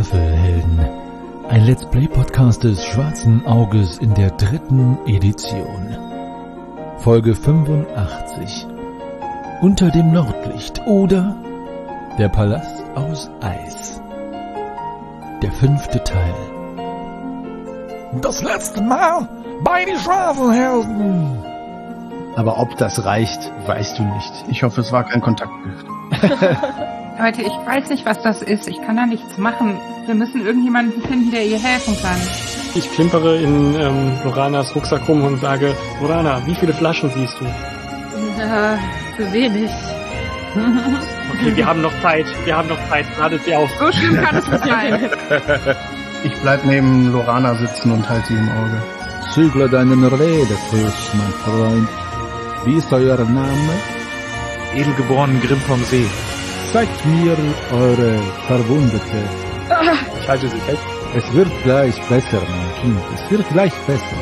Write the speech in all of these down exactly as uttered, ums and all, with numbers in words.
Schwafelhelden. Ein Let's Play Podcast des Schwarzen Auges in der dritten Edition. Folge fünfundachtzig. Unter dem Nordlicht oder der Palast aus Eis. Der fünfte Teil. Das letzte Mal bei den Schwafelhelden. Aber ob das reicht, weißt du nicht. Ich hoffe, es war kein Kontaktgift. Leute, ich weiß nicht, was das ist. Ich kann da nichts machen. Wir müssen irgendjemanden finden, der ihr helfen kann. Ich klimpere in ähm, Loranas Rucksack rum und sage, Lorana, wie viele Flaschen siehst du? Ja, zu wenig. Okay, wir haben noch Zeit. Wir haben noch Zeit. Ladet sie auf. So schlimm kann es nicht sein. Ich bleib neben Lorana sitzen und halte sie im Auge. Zügle deinen Redefluss, mein Freund. Wie ist euer Name? Edelgeboren Grimm vom See. Zeigt mir eure Verwundete. Ich halte sie fest. Es wird gleich besser, mein Kind. Es wird gleich besser.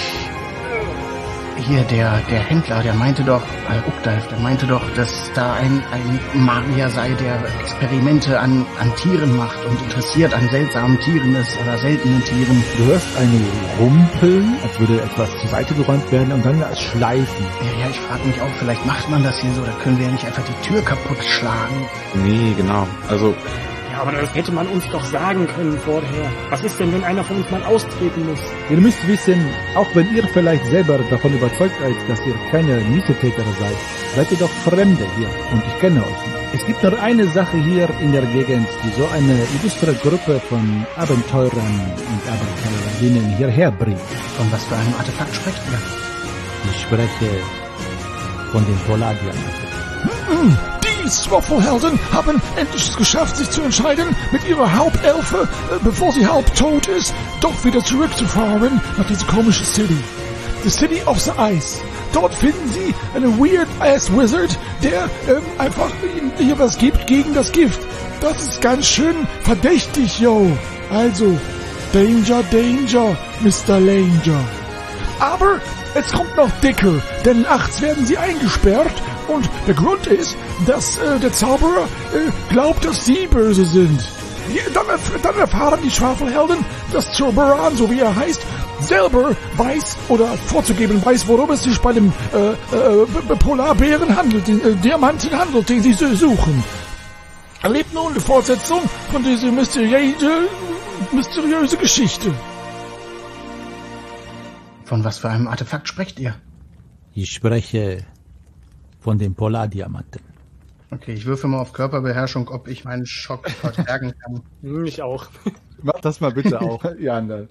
Hier, der, der Händler, der meinte doch, äh, Ukdalf, der meinte doch, dass da ein, ein Magier sei, der Experimente an, an Tieren macht und interessiert an seltsamen Tieren ist oder seltenen Tieren. Du hörst ein Rumpeln, als würde etwas zur Seite geräumt werden und dann das Schleifen. Ja, ja, ich frage mich auch, vielleicht macht man das hier so, da können wir ja nicht einfach die Tür kaputt schlagen. Nee, genau. Also, Ja, aber das hätte man uns doch sagen können vorher. Was ist denn, wenn einer von uns mal austreten muss? Ihr müsst wissen, auch wenn ihr vielleicht selber davon überzeugt seid, dass ihr keine Miesetäter seid, seid ihr doch Fremde hier und ich kenne euch nicht. Es gibt nur eine Sache hier in der Gegend, die so eine illustre Gruppe von Abenteurern und Abenteurerinnen hierher bringt. Von was für einem Artefakt spricht ihr? Ich spreche von den Polardiamanten. die Schwafelhelden haben endlich es geschafft, sich zu entscheiden, mit ihrer Hauptelfe, äh, bevor sie halb tot ist, doch wieder zurückzufahren nach dieser komischen City. The City of the Ice. Dort finden sie einen Weird-Ass-Wizard, der ähm, einfach ihnen hier was gibt gegen das Gift. Das ist ganz schön verdächtig, yo. Also, Danger, Danger, Mister Langer. Aber es kommt noch dicker, denn nachts werden sie eingesperrt und der Grund ist, dass äh, der Zauberer äh, glaubt, dass sie böse sind. Ja, dann, erf- dann erfahren die Schwafelhelden, dass Zauberan, so wie er heißt, selber weiß oder vorzugeben weiß, worum es sich bei dem äh, äh, Polarbären handelt, den äh, Diamanten handelt, den sie suchen. Erlebt nun die Fortsetzung von dieser mysteriöse, mysteriöse Geschichte. Von was für einem Artefakt sprecht ihr? Ich spreche von den Polardiamanten. Okay, ich würfe mal auf Körperbeherrschung, ob ich meinen Schock verbergen kann. Hm, ich auch. Mach das mal bitte auch, Jan.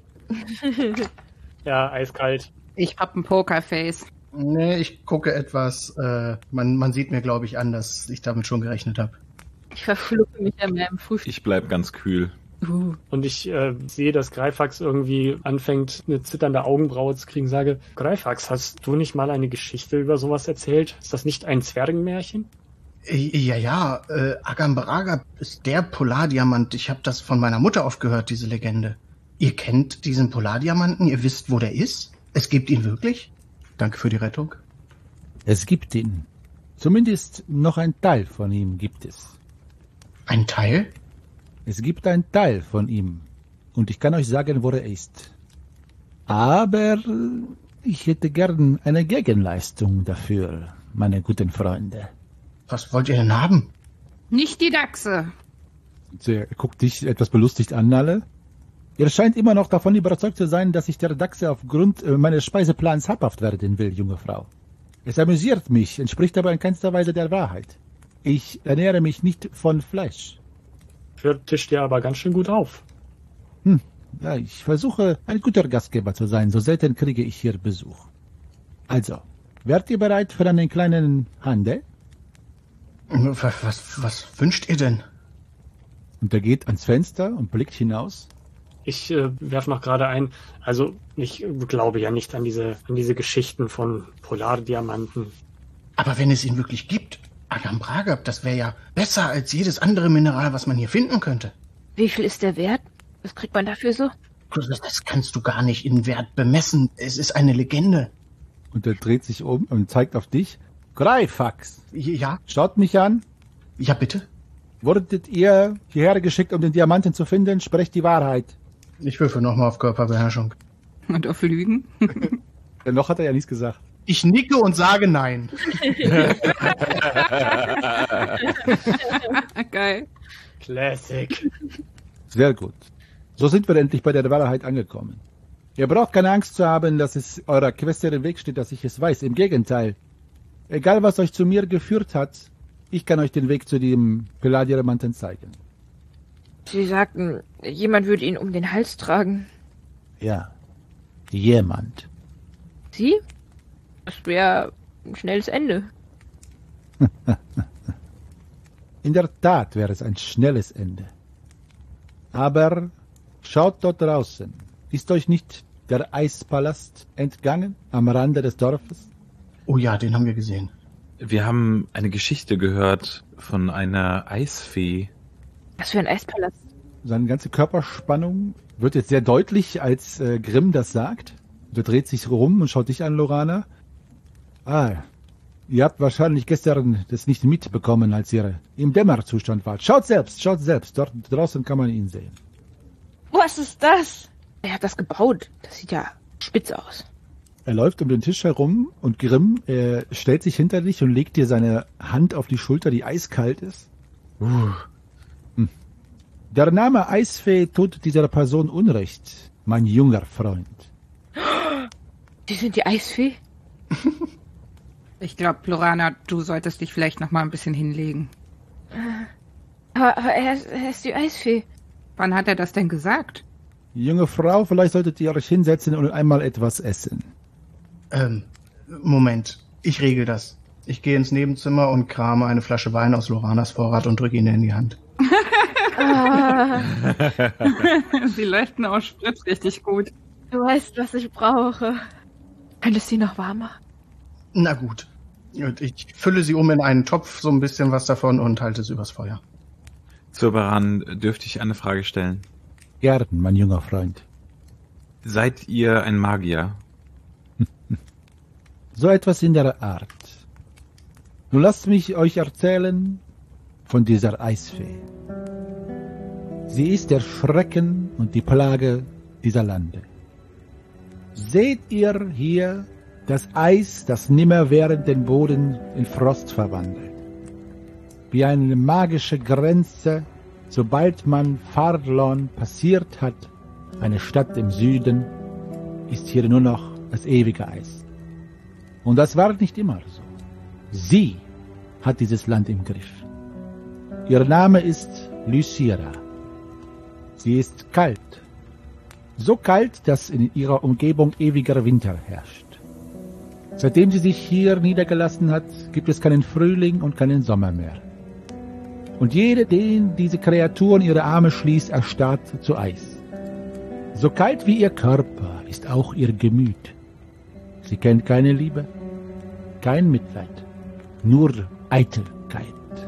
Ja, eiskalt. Ich hab ein Pokerface. Nee, ich gucke etwas, äh, man, man sieht mir, glaube ich, an, dass ich damit schon gerechnet habe. Ich verfluche mich an meinem Frühstück. ich bleib ganz kühl. Uh. Und ich äh, sehe, dass Greifax irgendwie anfängt, eine zitternde Augenbraue zu kriegen. Sage, Greifax, hast du nicht mal eine Geschichte über sowas erzählt? Ist das nicht ein Zwergenmärchen? Ja, ja, äh, Agambraga ist der Polardiamant. Ich habe das von meiner Mutter oft gehört, diese Legende. Ihr kennt diesen Polardiamanten? Ihr wisst, wo der ist? Es gibt ihn wirklich? Danke für die Rettung. Es gibt ihn. Zumindest noch ein Teil von ihm gibt es. Ein Teil? Es gibt einen Teil von ihm. Und ich kann euch sagen, wo er ist. Aber ich hätte gern eine Gegenleistung dafür, meine guten Freunde. Was wollt ihr denn haben? Nicht die Dachse. Er guckt dich etwas belustigt an, alle. Ihr scheint immer noch davon überzeugt zu sein, dass ich der Dachse aufgrund äh, meines Speiseplans habhaft werden will, junge Frau. Es amüsiert mich, entspricht aber in keinster Weise der Wahrheit. Ich ernähre mich nicht von Fleisch. Für tischt dir aber ganz schön gut auf. Hm, ja, ich versuche, ein guter Gastgeber zu sein. So selten kriege ich hier Besuch. Also, wärt ihr bereit für einen kleinen Handel? Was, was, was wünscht ihr denn? Und er geht ans Fenster und blickt hinaus. Ich äh, werfe noch gerade ein, also ich äh, glaube ja nicht an diese, an diese Geschichten von Polardiamanten. Aber wenn es ihn wirklich gibt, Agambraga, das wäre ja besser als jedes andere Mineral, was man hier finden könnte. Wie viel ist der wert? Was kriegt man dafür so? Das kannst du gar nicht in Wert bemessen. Es ist eine Legende. Und er dreht sich um und zeigt auf dich. Greifax! Ja? Schaut mich an. Ja, bitte? Wurdet ihr hierher geschickt, um den Diamanten zu finden? Sprecht die Wahrheit. Ich würfel nochmal auf Körperbeherrschung. Und auf Lügen? Denn noch hat er ja nichts gesagt. Ich nicke und sage nein. Geil. Classic. Sehr gut. So sind wir endlich bei der Wahrheit angekommen. Ihr braucht keine Angst zu haben, dass es eurer Quest im Weg steht, dass ich es weiß. Im Gegenteil. Egal, was euch zu mir geführt hat, ich kann euch den Weg zu dem Palladiamanten zeigen. Sie sagten, jemand würde ihn um den Hals tragen. Ja, jemand. Sie? Das wäre ein schnelles Ende. In der Tat wäre es ein schnelles Ende. Aber schaut dort draußen. Ist euch nicht der Eispalast entgangen am Rande des Dorfes? Oh ja, den haben wir gesehen. Wir haben eine Geschichte gehört von einer Eisfee. Was für ein Eispalast? Seine ganze Körperspannung wird jetzt sehr deutlich, als äh, Grimm das sagt. Der dreht sich rum und schaut dich an, Lorana. Ah, ihr habt wahrscheinlich gestern das nicht mitbekommen, als ihr im Dämmerzustand wart. Schaut selbst, schaut selbst. Dort draußen kann man ihn sehen. Was ist das? Er hat das gebaut. Das sieht ja spitz aus. Er läuft um den Tisch herum und Grimm äh, stellt sich hinter dich und legt dir seine Hand auf die Schulter, die eiskalt ist. Uh. Hm. Der Name Eisfee tut dieser Person Unrecht, mein junger Freund. Sie sind die Eisfee? Ich glaube, Lorana, du solltest dich vielleicht noch mal ein bisschen hinlegen. Aber, aber er, ist, er ist die Eisfee. Wann hat er das denn gesagt? Junge Frau, vielleicht solltet ihr euch hinsetzen und einmal etwas essen. Ähm, Moment. Ich regel das. Ich gehe ins Nebenzimmer und krame eine Flasche Wein aus Loranas Vorrat und drücke ihn in die Hand. Ah, Sie leuchten auch Spritz richtig gut. du weißt, was ich brauche. Könntest du sie noch warm machen? Na gut. Und ich fülle sie um in einen Topf, so ein bisschen was davon, und halte es übers Feuer. Zurbaran, dürfte ich eine Frage stellen? Gern, mein junger Freund. Seid ihr ein Magier? So etwas in der Art. Nun lasst mich euch erzählen von dieser Eisfee. Sie ist der Schrecken und die Plage dieser Lande. Seht ihr hier das Eis, das nimmerwährend den Boden in Frost verwandelt? Wie eine magische Grenze, sobald man Fardlon passiert hat, eine Stadt im Süden, ist hier nur noch das ewige Eis. Und das war nicht immer so. Sie hat dieses Land im Griff. Ihr Name ist Lysira. Sie ist kalt. So kalt, dass in ihrer Umgebung ewiger Winter herrscht. Seitdem sie sich hier niedergelassen hat, gibt es keinen Frühling und keinen Sommer mehr. Und jeder, den diese Kreatur in ihre Arme schließt, erstarrt zu Eis. So kalt wie ihr Körper ist auch ihr Gemüt. Sie kennt keine Liebe, kein Mitleid, nur Eitelkeit.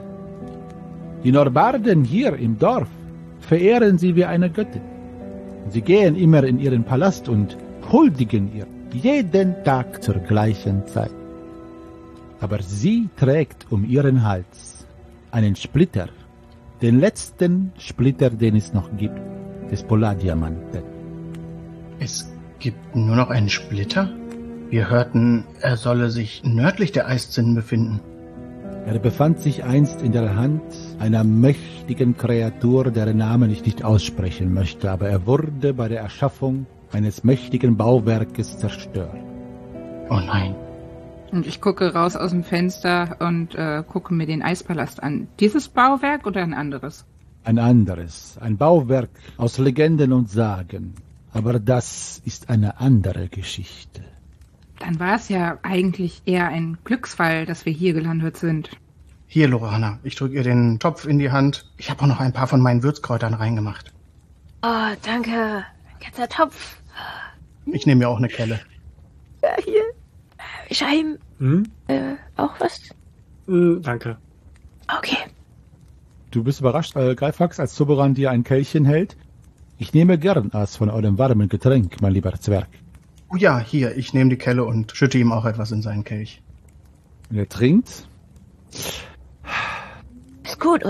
Die Norbarden hier im Dorf verehren sie wie eine Göttin. Sie gehen immer in ihren Palast und huldigen ihr jeden Tag zur gleichen Zeit. Aber sie trägt um ihren Hals einen Splitter, den letzten Splitter, den es noch gibt, des Palladiamanten. Es gibt nur noch einen Splitter? Wir hörten, er solle sich nördlich der Eiszinnen befinden. Er befand sich einst in der Hand einer mächtigen Kreatur, deren Namen ich nicht aussprechen möchte, aber er wurde bei der Erschaffung eines mächtigen Bauwerkes zerstört. Oh nein. Und ich gucke raus aus dem Fenster und äh, gucke mir den Eispalast an. Dieses Bauwerk oder ein anderes? Ein anderes, ein Bauwerk aus Legenden und Sagen. Aber das ist eine andere Geschichte. Dann war es ja eigentlich eher ein Glücksfall, dass wir hier gelandet sind. Hier, Lorana, ich drücke ihr den Topf in die Hand. Ich habe auch noch ein paar von meinen Würzkräutern reingemacht. Oh, danke. Ein ganzer Topf. Ich nehme mir auch eine Kelle. Ja, hier. Scheim. Hm? Äh, auch was? Hm, danke. Okay. Du bist überrascht, äh, Greifax, als Zauberan dir ein Kelchchen hält. Ich nehme gern aus von eurem warmen Getränk, mein lieber Zwerg. Oh ja, hier, ich nehme die Kelle und schütte ihm auch etwas in seinen Kelch. Und er trinkt. Ist gut, oder?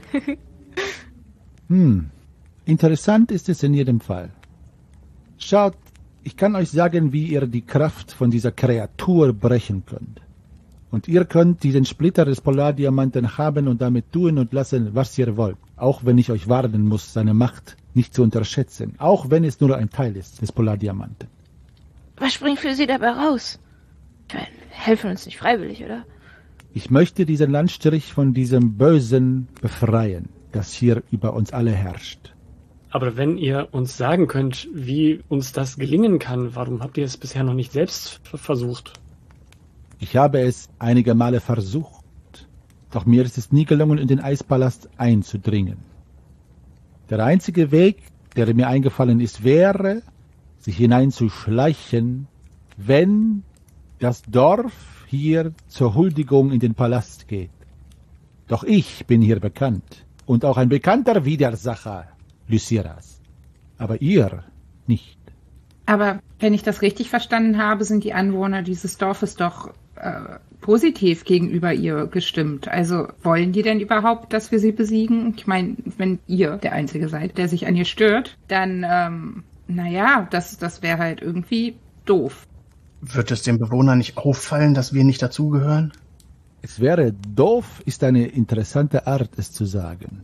Hm, interessant ist es in jedem Fall. Schaut, ich kann euch sagen, wie ihr die Kraft von dieser Kreatur brechen könnt. Und ihr könnt diesen Splitter des Polardiamanten haben und damit tun und lassen, was ihr wollt. Auch wenn ich euch warnen muss, seine Macht nicht zu unterschätzen. Auch wenn es nur ein Teil ist des Polardiamanten. Was springt für Sie dabei raus? Ich meine, helfen uns nicht freiwillig, oder? Ich möchte diesen Landstrich von diesem Bösen befreien, das hier über uns alle herrscht. Aber wenn ihr uns sagen könnt, wie uns das gelingen kann, warum habt ihr es bisher noch nicht selbst versucht? Ich habe es einige Male versucht, doch mir ist es nie gelungen, in den Eispalast einzudringen. Der einzige Weg, der mir eingefallen ist, wäre, sich hineinzuschleichen, wenn das Dorf hier zur Huldigung in den Palast geht. Doch ich bin hier bekannt und auch ein bekannter Widersacher Lysiras. Aber ihr nicht. Aber wenn ich das richtig verstanden habe, sind die Anwohner dieses Dorfes doch äh, positiv gegenüber ihr gestimmt. Also wollen die denn überhaupt, dass wir sie besiegen? Ich meine, wenn ihr der Einzige seid, der sich an ihr stört, dann, ähm, naja, das, das wäre halt irgendwie doof. Wird es den Bewohnern nicht auffallen, dass wir nicht dazugehören? Es wäre doof, ist eine interessante Art, es zu sagen.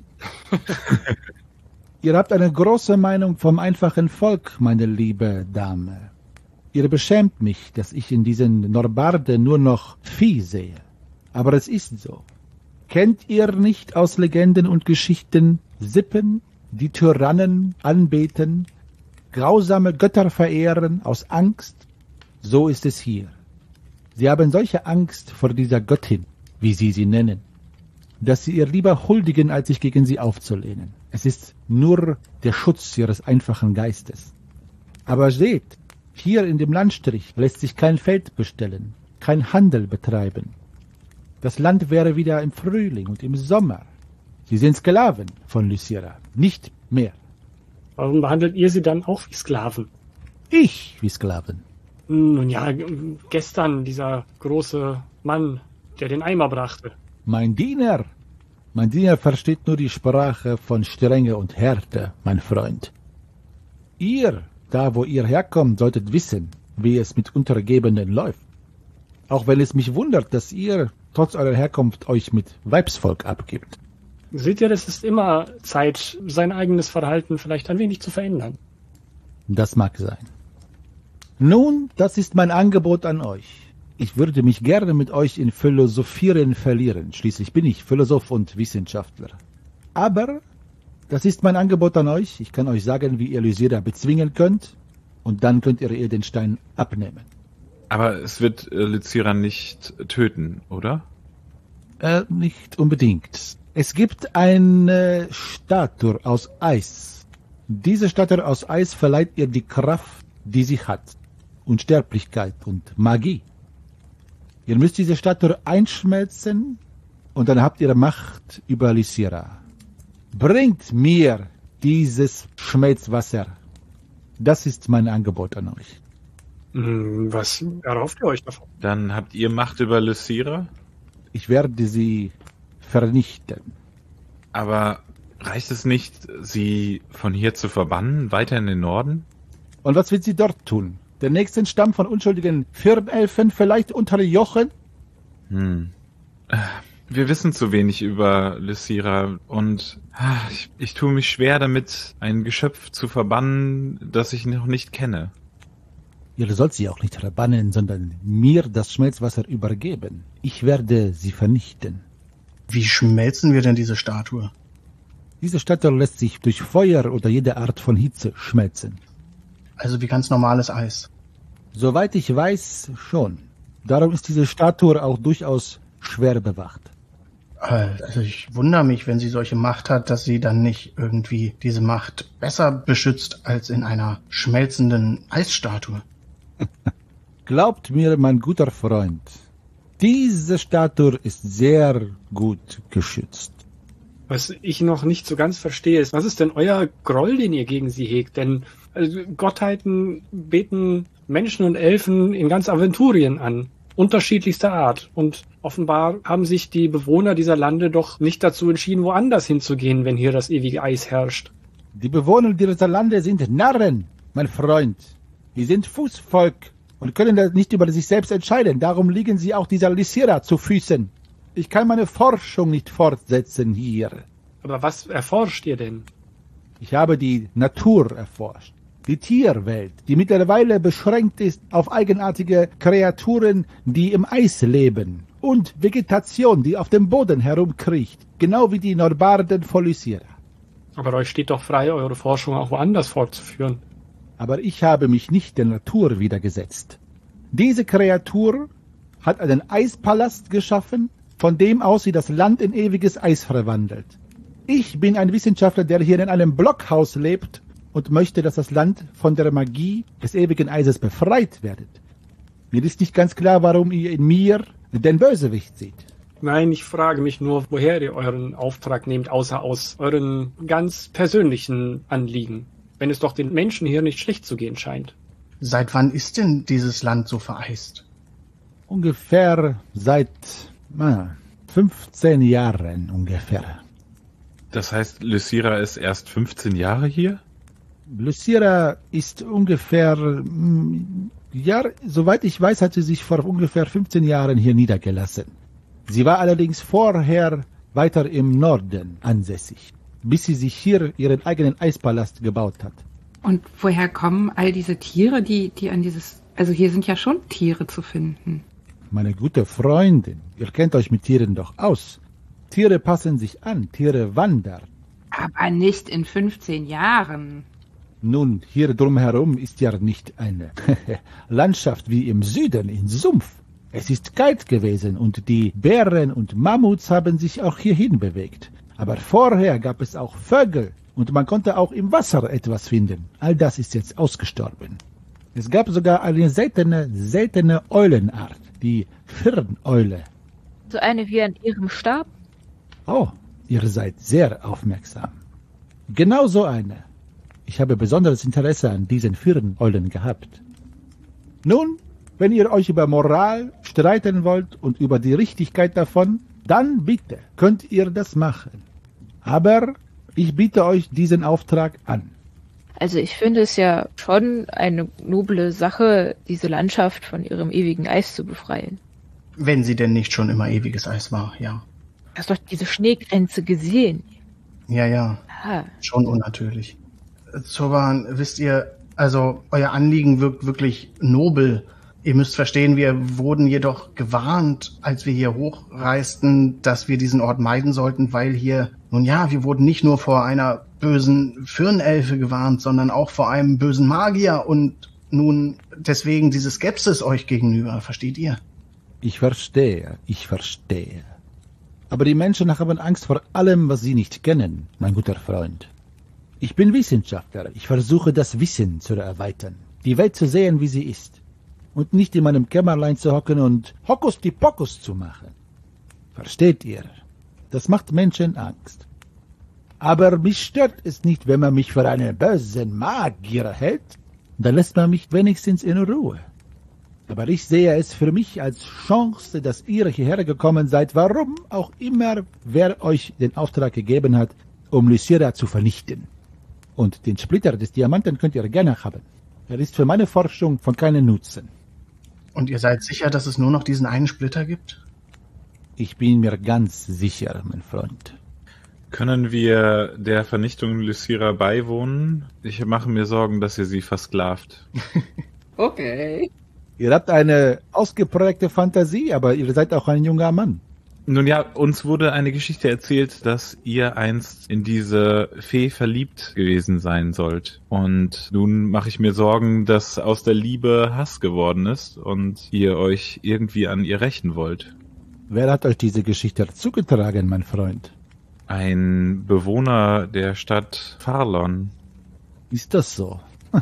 Ihr habt eine große Meinung vom einfachen Volk, meine liebe Dame. Ihr beschämt mich, dass ich in diesen Norbarde nur noch Vieh sehe. Aber es ist so. Kennt ihr nicht aus Legenden und Geschichten Sippen, die Tyrannen anbeten, grausame Götter verehren aus Angst? So ist es hier. Sie haben solche Angst vor dieser Göttin, wie sie sie nennen, dass sie ihr lieber huldigen, als sich gegen sie aufzulehnen. Es ist nur der Schutz ihres einfachen Geistes. Aber seht, hier in dem Landstrich lässt sich kein Feld bestellen, kein Handel betreiben. Das Land wäre wieder im Frühling und im Sommer. Sie sind Sklaven von Lysira, nicht mehr. Warum behandelt ihr sie dann auch wie Sklaven? Ich wie Sklaven. Nun ja, gestern dieser große Mann, der den Eimer brachte. Mein Diener. Mein Diener versteht nur die Sprache von Strenge und Härte, mein Freund. Ihr, da wo ihr herkommt, solltet wissen, wie es mit Untergebenen läuft. Auch wenn es mich wundert, dass ihr, trotz eurer Herkunft, euch mit Weibsvolk abgibt. Seht ihr, es ist immer Zeit, sein eigenes Verhalten vielleicht ein wenig zu verändern. Das mag sein. Nun, das ist mein Angebot an euch. Ich würde mich gerne mit euch in Philosophieren verlieren. Schließlich bin ich Philosoph und Wissenschaftler. Aber das ist mein Angebot an euch. Ich kann euch sagen, wie ihr Lysira bezwingen könnt. Und dann könnt ihr ihr den Stein abnehmen. Aber es wird äh, Lysira nicht töten, oder? Äh, nicht unbedingt. Es gibt eine Statue aus Eis. Diese Statue aus Eis verleiht ihr die Kraft, die sie hat. Unsterblichkeit und Magie. Ihr müsst diese Statue einschmelzen und dann habt ihr Macht über Lysira. Bringt mir dieses Schmelzwasser. Das ist mein Angebot an euch. Was erhofft ihr euch davon? Dann habt ihr Macht über Lysira? Ich werde sie vernichten. Aber reicht es nicht, sie von hier zu verbannen, weiter in den Norden? Und was wird sie dort tun? Den nächsten Stamm von unschuldigen Firnelfen vielleicht unterjochen? Hm. Wir wissen zu wenig über Lysira und ich, ich tue mich schwer damit, ein Geschöpf zu verbannen, das ich noch nicht kenne. Ihr sollt sie auch nicht verbannen, sondern mir das Schmelzwasser übergeben. Ich werde sie vernichten. Wie schmelzen wir denn diese Statue? Diese Statue lässt sich durch Feuer oder jede Art von Hitze schmelzen. Also wie ganz normales Eis. Soweit ich weiß, schon. Darum ist diese Statue auch durchaus schwer bewacht. Also ich wundere mich, wenn sie solche Macht hat, dass sie dann nicht irgendwie diese Macht besser beschützt als in einer schmelzenden Eisstatue. Glaubt mir, mein guter Freund, diese Statue ist sehr gut geschützt. Was ich noch nicht so ganz verstehe, ist, was ist denn euer Groll, den ihr gegen sie hegt? Denn also, Gottheiten beten Menschen und Elfen in ganz Aventurien an, unterschiedlichster Art. Und Offenbar haben sich die Bewohner dieser Lande doch nicht dazu entschieden, woanders hinzugehen, wenn hier das ewige Eis herrscht. Die Bewohner dieser Lande sind Narren, mein Freund. Die sind Fußvolk und können das nicht über sich selbst entscheiden. Darum liegen sie auch dieser Lysira zu Füßen. Ich kann meine Forschung nicht fortsetzen hier. Aber was erforscht ihr denn? Ich habe die Natur erforscht. Die Tierwelt, die mittlerweile beschränkt ist auf eigenartige Kreaturen, die im Eis leben. Und Vegetation, die auf dem Boden herumkriecht. Genau wie die Norbarden von Lysira. Aber euch steht doch frei, eure Forschung auch woanders fortzuführen. Aber ich habe mich nicht der Natur widergesetzt. Diese Kreatur hat einen Eispalast geschaffen, von dem aus sie das Land in ewiges Eis verwandelt. Ich bin ein Wissenschaftler, der hier in einem Blockhaus lebt und möchte, dass das Land von der Magie des ewigen Eises befreit wird. Mir ist nicht ganz klar, warum ihr in mir den Bösewicht seht. Nein, ich frage mich nur, woher ihr euren Auftrag nehmt, außer aus euren ganz persönlichen Anliegen. Wenn es doch den Menschen hier nicht schlecht zu gehen scheint. Seit wann ist denn dieses Land so vereist? Ungefähr seit na, fünfzehn Jahren ungefähr. Das heißt, Lysira ist erst fünfzehn Jahre hier? Lysira ist ungefähr, ja, soweit ich weiß, hat sie sich vor ungefähr fünfzehn Jahren hier niedergelassen. Sie war allerdings vorher weiter im Norden ansässig, bis sie sich hier ihren eigenen Eispalast gebaut hat. Und woher kommen all diese Tiere, die, die an dieses... Also hier sind ja schon Tiere zu finden. Meine gute Freundin, ihr kennt euch mit Tieren doch aus. Tiere passen sich an, Tiere wandern. Aber nicht in fünfzehn Jahren. Nun, hier drumherum ist ja nicht eine Landschaft wie im Süden, in Sumpf. Es ist kalt gewesen und die Bären und Mammuts haben sich auch hierhin bewegt. Aber vorher gab es auch Vögel und man konnte auch im Wasser etwas finden. All das ist jetzt ausgestorben. Es gab sogar eine seltene, seltene Eulenart, die Firneule. So eine wie an ihrem Stab? Oh, ihr seid sehr aufmerksam. Genau so eine. Ich habe besonderes Interesse an diesen Firneulen gehabt. Nun, wenn ihr euch über Moral streiten wollt und über die Richtigkeit davon, dann bitte könnt ihr das machen. Aber ich biete euch diesen Auftrag an. Also ich finde es ja schon eine noble Sache, diese Landschaft von ihrem ewigen Eis zu befreien. Wenn sie denn nicht schon immer ewiges Eis war, ja. Du hast doch diese Schneegrenze gesehen. Ja, ja. Ah. Schon unnatürlich. Zoban, wisst ihr, also euer Anliegen wirkt wirklich nobel. Ihr müsst verstehen, wir wurden jedoch gewarnt, als wir hier hochreisten, dass wir diesen Ort meiden sollten, weil hier, nun ja, wir wurden nicht nur vor einer bösen Firnelfe gewarnt, sondern auch vor einem bösen Magier und nun deswegen diese Skepsis euch gegenüber, versteht ihr? Ich verstehe, ich verstehe. Aber die Menschen haben Angst vor allem, was sie nicht kennen, mein guter Freund. Ich bin Wissenschaftler, ich versuche das Wissen zu erweitern, die Welt zu sehen, wie sie ist. Und nicht in meinem Kämmerlein zu hocken und Hokus-die-Pokus zu machen. Versteht ihr? Das macht Menschen Angst. Aber mich stört es nicht, wenn man mich für einen bösen Magier hält. Dann lässt man mich wenigstens in Ruhe. Aber ich sehe es für mich als Chance, dass ihr hierher gekommen seid, warum auch immer wer euch den Auftrag gegeben hat, um Lysira zu vernichten. Und den Splitter des Diamanten könnt ihr gerne haben. Er ist für meine Forschung von keinem Nutzen. Und ihr seid sicher, dass es nur noch diesen einen Splitter gibt? Ich bin mir ganz sicher, mein Freund. Können wir der Vernichtung Lysira beiwohnen? Ich mache mir Sorgen, dass ihr sie versklavt. Okay. Ihr habt eine ausgeprägte Fantasie, aber ihr seid auch ein junger Mann. Nun ja, uns wurde eine Geschichte erzählt, dass ihr einst in diese Fee verliebt gewesen sein sollt. Und nun mache ich mir Sorgen, dass aus der Liebe Hass geworden ist und ihr euch irgendwie an ihr rächen wollt. Wer hat euch diese Geschichte zugetragen, mein Freund? Ein Bewohner der Stadt Farlon. Ist das so?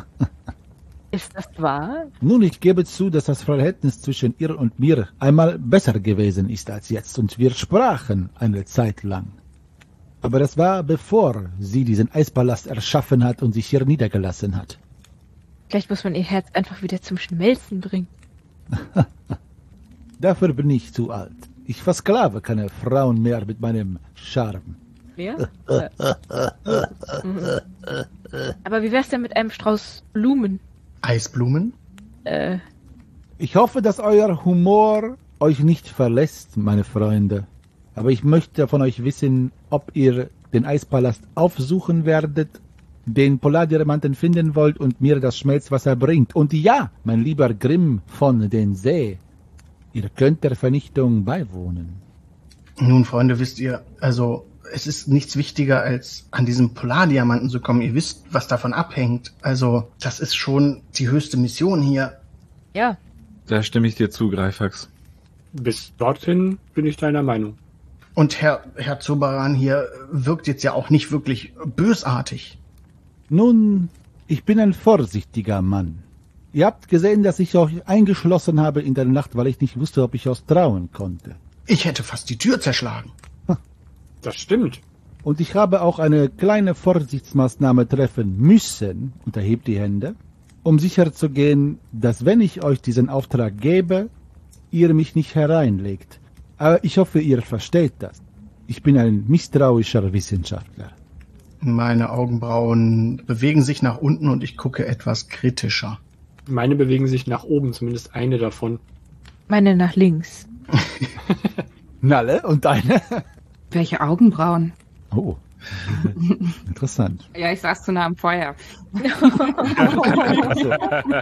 Ist das wahr? Nun, ich gebe zu, dass das Verhältnis zwischen ihr und mir einmal besser gewesen ist als jetzt, und wir sprachen eine Zeit lang. Aber das war, bevor sie diesen Eispalast erschaffen hat und sich hier niedergelassen hat. Vielleicht muss man ihr Herz einfach wieder zum Schmelzen bringen. Dafür bin ich zu alt. Ich versklave keine Frauen mehr mit meinem Charme. Wer? Äh. Mhm. Aber wie wär's denn mit einem Strauß Blumen? Eisblumen? Äh, Ich hoffe, dass euer Humor euch nicht verlässt, meine Freunde. Aber ich möchte von euch wissen, ob ihr den Eispalast aufsuchen werdet, den Polardiamanten finden wollt und mir das Schmelzwasser bringt. Und ja, mein lieber Grimm von den See, ihr könnt der Vernichtung beiwohnen. Nun, Freunde, wisst ihr, also es ist nichts wichtiger, als an diesen Polardiamanten zu kommen. Ihr wisst, was davon abhängt. Also das ist schon die höchste Mission hier. ja. Da stimme ich dir zu, Greifax. Bis dorthin bin ich deiner Meinung. Und Herr, Herr Zobaran hier wirkt jetzt ja auch nicht wirklich bösartig. Nun, ich bin ein vorsichtiger Mann. Ihr habt gesehen, dass ich euch eingeschlossen habe in der Nacht, weil ich nicht wusste, ob ich euch trauen konnte. Ich hätte fast die Tür zerschlagen. Das stimmt. Und ich habe auch eine kleine Vorsichtsmaßnahme treffen müssen, und erhebt die Hände, um sicherzugehen, dass wenn ich euch diesen Auftrag gebe, ihr mich nicht hereinlegt. Aber ich hoffe, ihr versteht das. Ich bin ein misstrauischer Wissenschaftler. Meine Augenbrauen bewegen sich nach unten und ich gucke etwas kritischer. Meine bewegen sich nach oben, zumindest eine davon. Meine nach links. Nalle, und deine? Welche Augenbrauen? Oh, interessant. Ja, ich saß zu nah am Feuer. Also.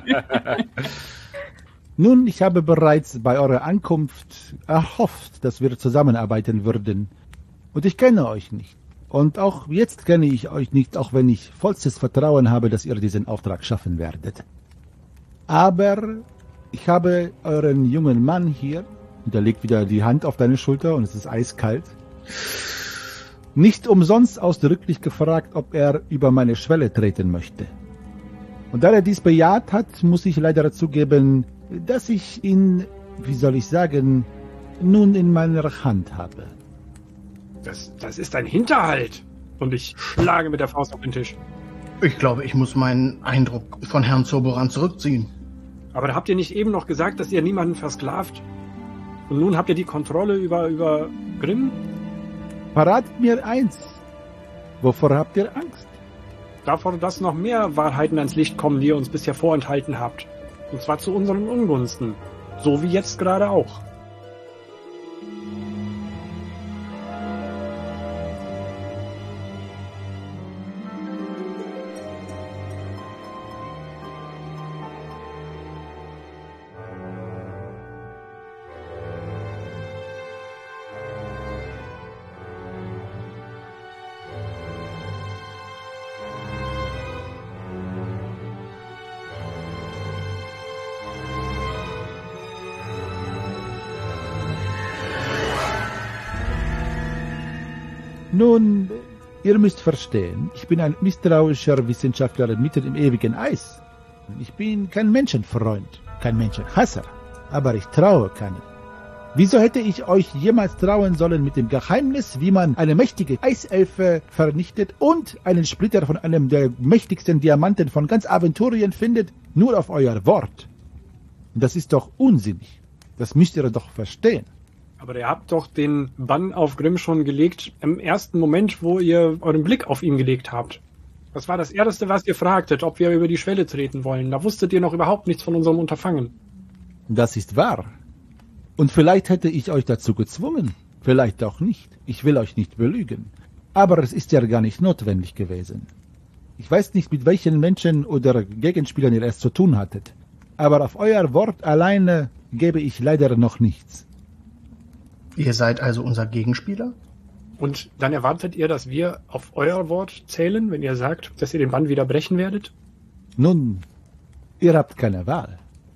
Nun, ich habe bereits bei eurer Ankunft erhofft, dass wir zusammenarbeiten würden. Und ich kenne euch nicht. Und auch jetzt kenne ich euch nicht, auch wenn ich vollstes Vertrauen habe, dass ihr diesen Auftrag schaffen werdet. Aber ich habe euren jungen Mann hier, und er legt wieder die Hand auf deine Schulter und es ist eiskalt, nicht umsonst ausdrücklich gefragt, ob er über meine Schwelle treten möchte. Und da er dies bejaht hat, muss ich leider zugeben, dass ich ihn, wie soll ich sagen, nun in meiner Hand habe. Das, das ist ein Hinterhalt. Und ich schlage mit der Faust auf den Tisch. Ich glaube, ich muss meinen Eindruck von Herrn Zoboran zurückziehen. Aber da habt ihr nicht eben noch gesagt, dass ihr niemanden versklavt? Und nun habt ihr die Kontrolle über, über Grimm? Verratet mir eins. Wovor habt ihr Angst? Davor, dass noch mehr Wahrheiten ans Licht kommen, die ihr uns bisher vorenthalten habt. Und zwar zu unseren Ungunsten. So wie jetzt gerade auch. Nun, ihr müsst verstehen, ich bin ein misstrauischer Wissenschaftler mitten im ewigen Eis. Ich bin kein Menschenfreund, kein Menschenhasser, aber ich traue keinem. Wieso hätte ich euch jemals trauen sollen mit dem Geheimnis, wie man eine mächtige Eiselfe vernichtet und einen Splitter von einem der mächtigsten Diamanten von ganz Aventurien findet, nur auf euer Wort? Das ist doch unsinnig. Das müsst ihr doch verstehen. Aber ihr habt doch den Bann auf Grimm schon gelegt, im ersten Moment, wo ihr euren Blick auf ihn gelegt habt. Das war das Erste, was ihr fragtet, ob wir über die Schwelle treten wollen. Da wusstet ihr noch überhaupt nichts von unserem Unterfangen. Das ist wahr. Und vielleicht hätte ich euch dazu gezwungen. Vielleicht auch nicht. Ich will euch nicht belügen. Aber es ist ja gar nicht notwendig gewesen. Ich weiß nicht, mit welchen Menschen oder Gegenspielern ihr es zu tun hattet. Aber auf euer Wort alleine gebe ich leider noch nichts. Ihr seid also unser Gegenspieler? Und dann erwartet ihr, dass wir auf euer Wort zählen, wenn ihr sagt, dass ihr den Bann wieder brechen werdet? Nun, ihr habt keine Wahl.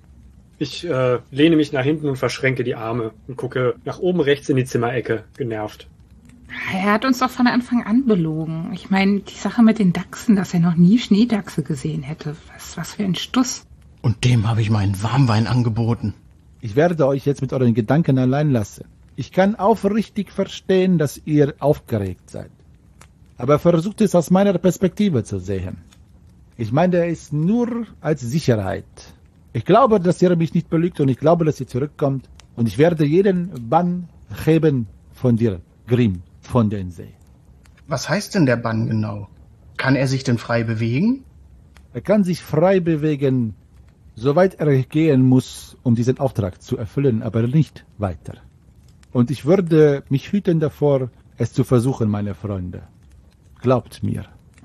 Ich äh, lehne mich nach hinten und verschränke die Arme und gucke nach oben rechts in die Zimmerecke, genervt. Er hat uns doch von Anfang an belogen. Ich meine, die Sache mit den Dachsen, dass er noch nie Schneedachse gesehen hätte. Was, was für ein Stuss. Und dem habe ich meinen Warmwein angeboten. Ich werde euch jetzt mit euren Gedanken allein lassen. Ich kann aufrichtig verstehen, dass ihr aufgeregt seid. Aber versucht es aus meiner Perspektive zu sehen. Ich meine es nur als Sicherheit. Ich glaube, dass ihr mich nicht belügt und ich glaube, dass ihr zurückkommt. Und ich werde jeden Bann Heben von dir, Grimm von den See. Was heißt denn der Bann genau? Kann er sich denn frei bewegen? Er kann sich frei bewegen, soweit er gehen muss, um diesen Auftrag zu erfüllen, aber nicht weiter. Und ich würde mich hüten davor, es zu versuchen, meine Freunde. Glaubt mir.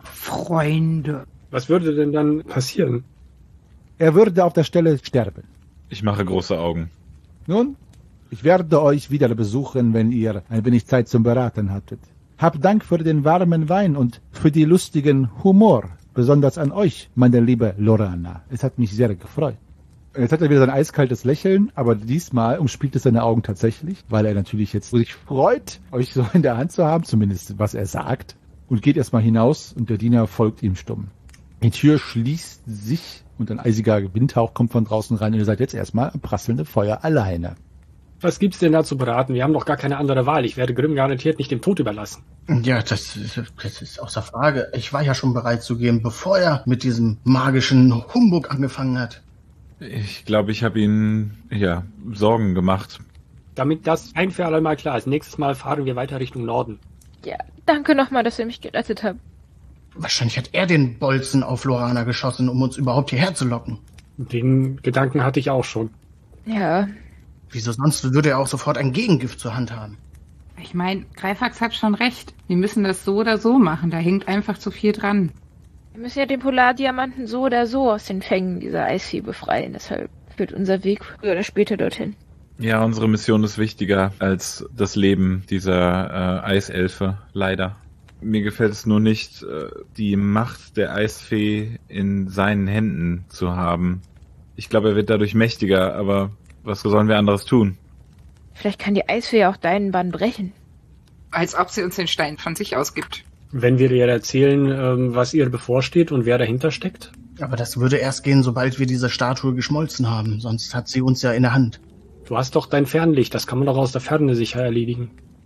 Freunde. Was würde denn dann passieren? Er würde auf der Stelle sterben. Ich mache große Augen. Nun, ich werde euch wieder besuchen, wenn ihr ein wenig Zeit zum Beraten hattet. Habt Dank für den warmen Wein und für die lustigen Humor, besonders an euch, meine liebe Lorana. Es hat mich sehr gefreut. Jetzt hat er wieder sein eiskaltes Lächeln, aber diesmal umspielt es seine Augen tatsächlich, weil er natürlich jetzt sich freut, euch so in der Hand zu haben, zumindest was er sagt, und geht erstmal hinaus und der Diener folgt ihm stumm. Die Tür schließt sich und ein eisiger Windhauch kommt von draußen rein und ihr seid jetzt erstmal am prasselnden Feuer alleine. Was gibt's denn da zu beraten? Wir haben doch gar keine andere Wahl. Ich werde Grimm garantiert nicht dem Tod überlassen. Ja, das, das ist außer Frage. Ich war ja schon bereit zu gehen, bevor er mit diesem magischen Humbug angefangen hat. Ich glaube, ich habe Ihnen, ja, Sorgen gemacht. Damit das ein für alle Mal klar ist. Nächstes Mal fahren wir weiter Richtung Norden. Ja, danke nochmal, dass ihr mich gerettet habt. Wahrscheinlich hat er den Bolzen auf Lorana geschossen, um uns überhaupt hierher zu locken. Den Gedanken hatte ich auch schon. Ja. Wieso sonst würde er auch sofort ein Gegengift zur Hand haben? Ich meine, Greifax hat schon recht. Wir müssen das so oder so machen. Da hängt einfach zu viel dran. Wir müssen ja den Polardiamanten so oder so aus den Fängen dieser Eisfee befreien. Deshalb führt unser Weg früher oder später dorthin. Ja, unsere Mission ist wichtiger als das Leben dieser äh, Eiselfe, leider. Mir gefällt es nur nicht, äh, die Macht der Eisfee in seinen Händen zu haben. Ich glaube, er wird dadurch mächtiger, aber was sollen wir anderes tun? Vielleicht kann die Eisfee auch deinen Bann brechen. Als ob sie uns den Stein von sich aus gibt. Wenn wir dir erzählen, was ihr bevorsteht und wer dahinter steckt? Aber das würde erst gehen, sobald wir diese Statue geschmolzen haben. Sonst hat sie uns ja in der Hand. Du hast doch dein Fernlicht. Das kann man doch aus der Ferne sicher erledigen.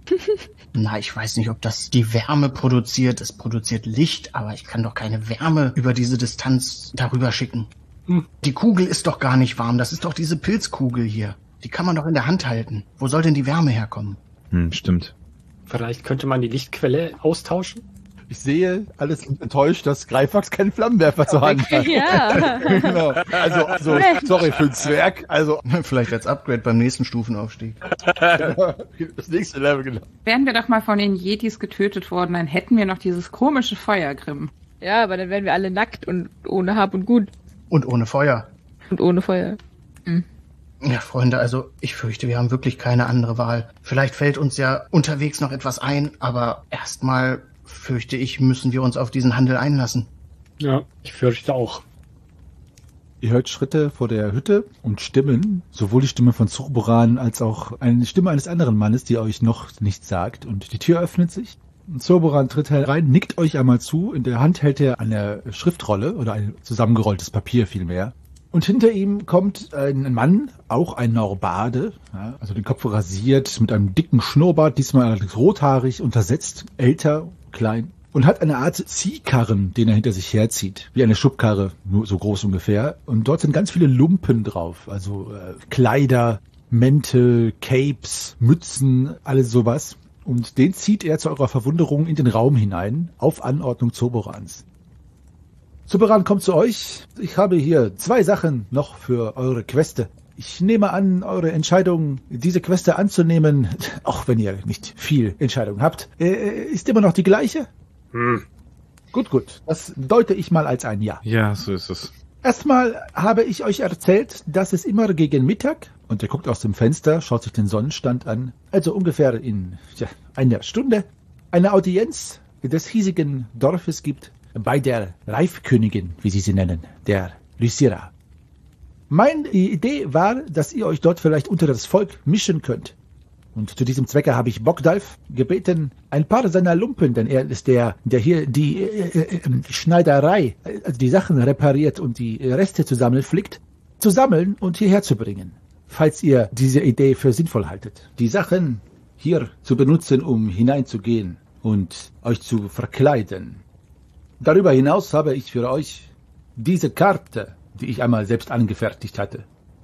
Na, ich weiß nicht, ob das die Wärme produziert. Es produziert Licht, aber ich kann doch keine Wärme über diese Distanz darüber schicken. Hm. Die Kugel ist doch gar nicht warm. Das ist doch diese Pilzkugel hier. Die kann man doch in der Hand halten. Wo soll denn die Wärme herkommen? Hm, stimmt. Vielleicht könnte man die Lichtquelle austauschen? Ich sehe alles enttäuscht, dass Greifax keinen Flammenwerfer zur Hand hat. Ja. Genau. Also, also sorry für den Zwerg. Also vielleicht als Upgrade beim nächsten Stufenaufstieg. Das nächste Level, genau. Wären wir doch mal von den Yetis getötet worden, dann hätten wir noch dieses komische Feuer, Grimm. Ja, aber dann wären wir alle nackt und ohne Hab und Gut. Und ohne Feuer. Und ohne Feuer. Hm. Ja, Freunde, also ich fürchte, wir haben wirklich keine andere Wahl. Vielleicht fällt uns ja unterwegs noch etwas ein, aber erstmal fürchte ich, müssen wir uns auf diesen Handel einlassen. Ja, ich fürchte auch. Ihr hört Schritte vor der Hütte und Stimmen, sowohl die Stimme von Zurboran als auch eine Stimme eines anderen Mannes, die euch noch nichts sagt. Und die Tür öffnet sich. Zurboran tritt herein, nickt euch einmal zu. In der Hand hält er eine Schriftrolle oder ein zusammengerolltes Papier vielmehr. Und hinter ihm kommt ein Mann, auch ein Norbade, ja, also den Kopf rasiert, mit einem dicken Schnurrbart, diesmal allerdings rothaarig, untersetzt, älter, klein, und hat eine Art Ziehkarren, den er hinter sich herzieht, wie eine Schubkarre, nur so groß ungefähr. Und dort sind ganz viele Lumpen drauf, also äh, Kleider, Mäntel, Capes, Mützen, alles sowas. Und den zieht er zu eurer Verwunderung in den Raum hinein, auf Anordnung Zurborans. Zurboran kommt zu euch. Ich habe hier zwei Sachen noch für eure Queste. Ich nehme an, eure Entscheidung, diese Queste anzunehmen, auch wenn ihr nicht viel Entscheidung habt, äh, ist immer noch die gleiche? Hm. Gut, gut. Das deute ich mal als ein Ja. Ja, so ist es. Erstmal habe ich euch erzählt, dass es immer gegen Mittag, und er guckt aus dem Fenster, schaut sich den Sonnenstand an, also ungefähr in ja, einer Stunde, eine Audienz des hiesigen Dorfes gibt, bei der Reifkönigin, wie sie sie nennen, der Lysira. Meine Idee war, dass ihr euch dort vielleicht unter das Volk mischen könnt. Und zu diesem Zwecke habe ich Bogdalf gebeten, ein paar seiner Lumpen, denn er ist der, der hier die äh, äh, Schneiderei, also die Sachen repariert und die Reste zusammenflickt, zu sammeln und hierher zu bringen, falls ihr diese Idee für sinnvoll haltet. Die Sachen hier zu benutzen, um hineinzugehen und euch zu verkleiden. Darüber hinaus habe ich für euch diese Karte, die ich einmal selbst angefertigt hatte.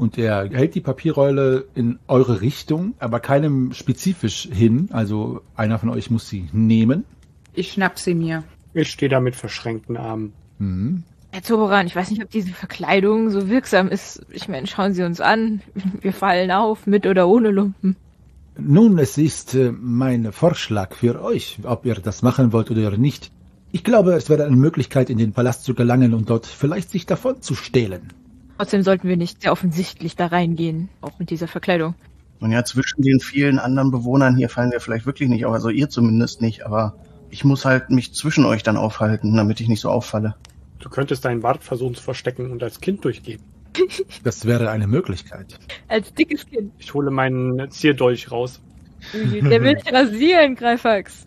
Und er hält die Papierrolle in eure Richtung, aber keinem spezifisch hin. Also einer von euch muss sie nehmen. Ich schnapp sie mir. Ich stehe da mit verschränkten Armen. Mhm. Herr Zoboran, ich weiß nicht, ob diese Verkleidung so wirksam ist. Ich meine, schauen Sie uns an. Wir fallen auf, mit oder ohne Lumpen. Nun, es ist äh, mein Vorschlag für euch, ob ihr das machen wollt oder nicht. Ich glaube, es wäre eine Möglichkeit, in den Palast zu gelangen und dort vielleicht sich davon zu stehlen. Trotzdem sollten wir nicht sehr offensichtlich da reingehen, auch mit dieser Verkleidung. Und ja, zwischen den vielen anderen Bewohnern hier fallen wir vielleicht wirklich nicht auf, also ihr zumindest nicht, aber ich muss halt mich zwischen euch dann aufhalten, damit ich nicht so auffalle. Du könntest deinen Bart versuchen zu verstecken und als Kind durchgehen. Das wäre eine Möglichkeit. Als dickes Kind. Ich hole meinen Zierdolch raus. Der will dich rasieren, Greifax.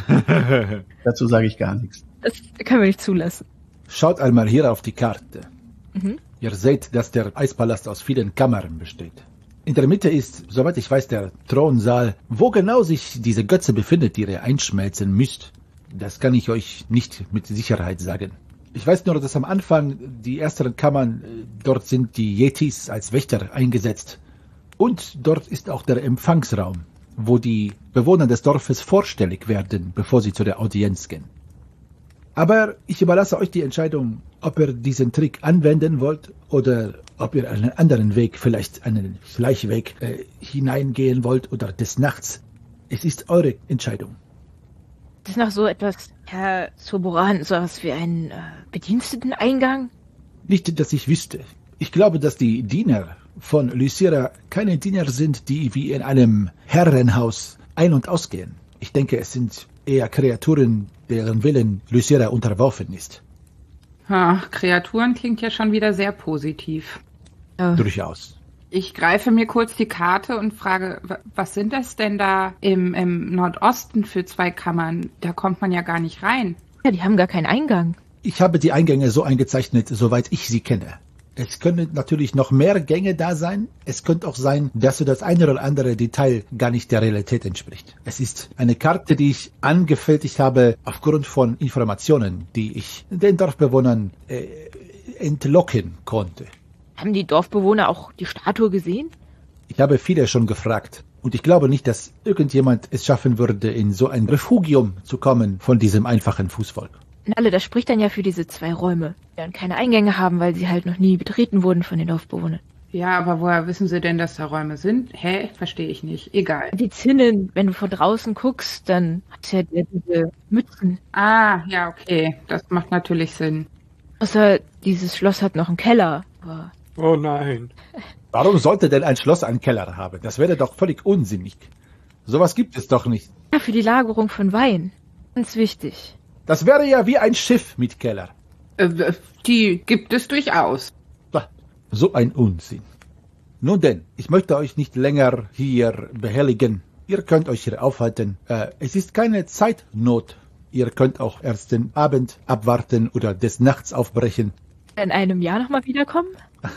Dazu sage ich gar nichts. Das können wir nicht zulassen. Schaut einmal hier auf die Karte. Mhm. Ihr seht, dass der Eispalast aus vielen Kammern besteht. In der Mitte ist, soweit ich weiß, der Thronsaal. Wo genau sich diese Götze befindet, die ihr einschmelzen müsst, das kann ich euch nicht mit Sicherheit sagen. Ich weiß nur, dass am Anfang die ersten Kammern, dort sind die Yetis als Wächter eingesetzt. Und dort ist auch der Empfangsraum, wo die Bewohner des Dorfes vorstellig werden, bevor sie zu der Audienz gehen. Aber ich überlasse euch die Entscheidung, ob ihr diesen Trick anwenden wollt oder ob ihr einen anderen Weg, vielleicht einen Schleichweg äh, hineingehen wollt oder des Nachts. Es ist eure Entscheidung. Das ist noch so etwas, Herr Zoboran, sowas wie ein äh, Bediensteteneingang? Nicht, dass ich wüsste. Ich glaube, dass die Diener von Lysira keine Diener sind, die wie in einem Herrenhaus ein- und ausgehen. Ich denke, es sind eher Kreaturen, deren Willen Lysira unterworfen ist. Ach, Kreaturen klingt ja schon wieder sehr positiv. Ja. Durchaus. Ich greife mir kurz die Karte und frage, wa- was sind das denn da im, im Nordosten für zwei Kammern? Da kommt man ja gar nicht rein. Ja, die haben gar keinen Eingang. Ich habe die Eingänge so eingezeichnet, soweit ich sie kenne. Es können natürlich noch mehr Gänge da sein. Es könnte auch sein, dass so das eine oder andere Detail gar nicht der Realität entspricht. Es ist eine Karte, die ich angefertigt habe aufgrund von Informationen, die ich den Dorfbewohnern äh, entlocken konnte. Haben die Dorfbewohner auch die Statue gesehen? Ich habe viele schon gefragt. Und ich glaube nicht, dass irgendjemand es schaffen würde, in so ein Refugium zu kommen von diesem einfachen Fußvolk. Nalle, das spricht dann ja für diese zwei Räume, die dann keine Eingänge haben, weil sie halt noch nie betreten wurden von den Dorfbewohnern. Ja, aber woher wissen Sie denn, dass da Räume sind? Hä? Verstehe ich nicht. Egal. Die Zinnen, wenn du von draußen guckst, dann hat ja der diese Mützen. Ah, ja, okay. Das macht natürlich Sinn. Außer dieses Schloss hat noch einen Keller. Aber Oh nein. Warum sollte denn ein Schloss einen Keller haben? Das wäre doch völlig unsinnig. Sowas gibt es doch nicht. ja, für die Lagerung von Wein. Ganz wichtig. Das wäre ja wie ein Schiff mit Keller. Äh, die gibt es durchaus. Bah, so ein Unsinn. Nun denn, ich möchte euch nicht länger hier behelligen. Ihr könnt euch hier aufhalten. Äh, es ist keine Zeitnot. Ihr könnt auch erst den Abend abwarten oder des Nachts aufbrechen. In einem Jahr nochmal wiederkommen?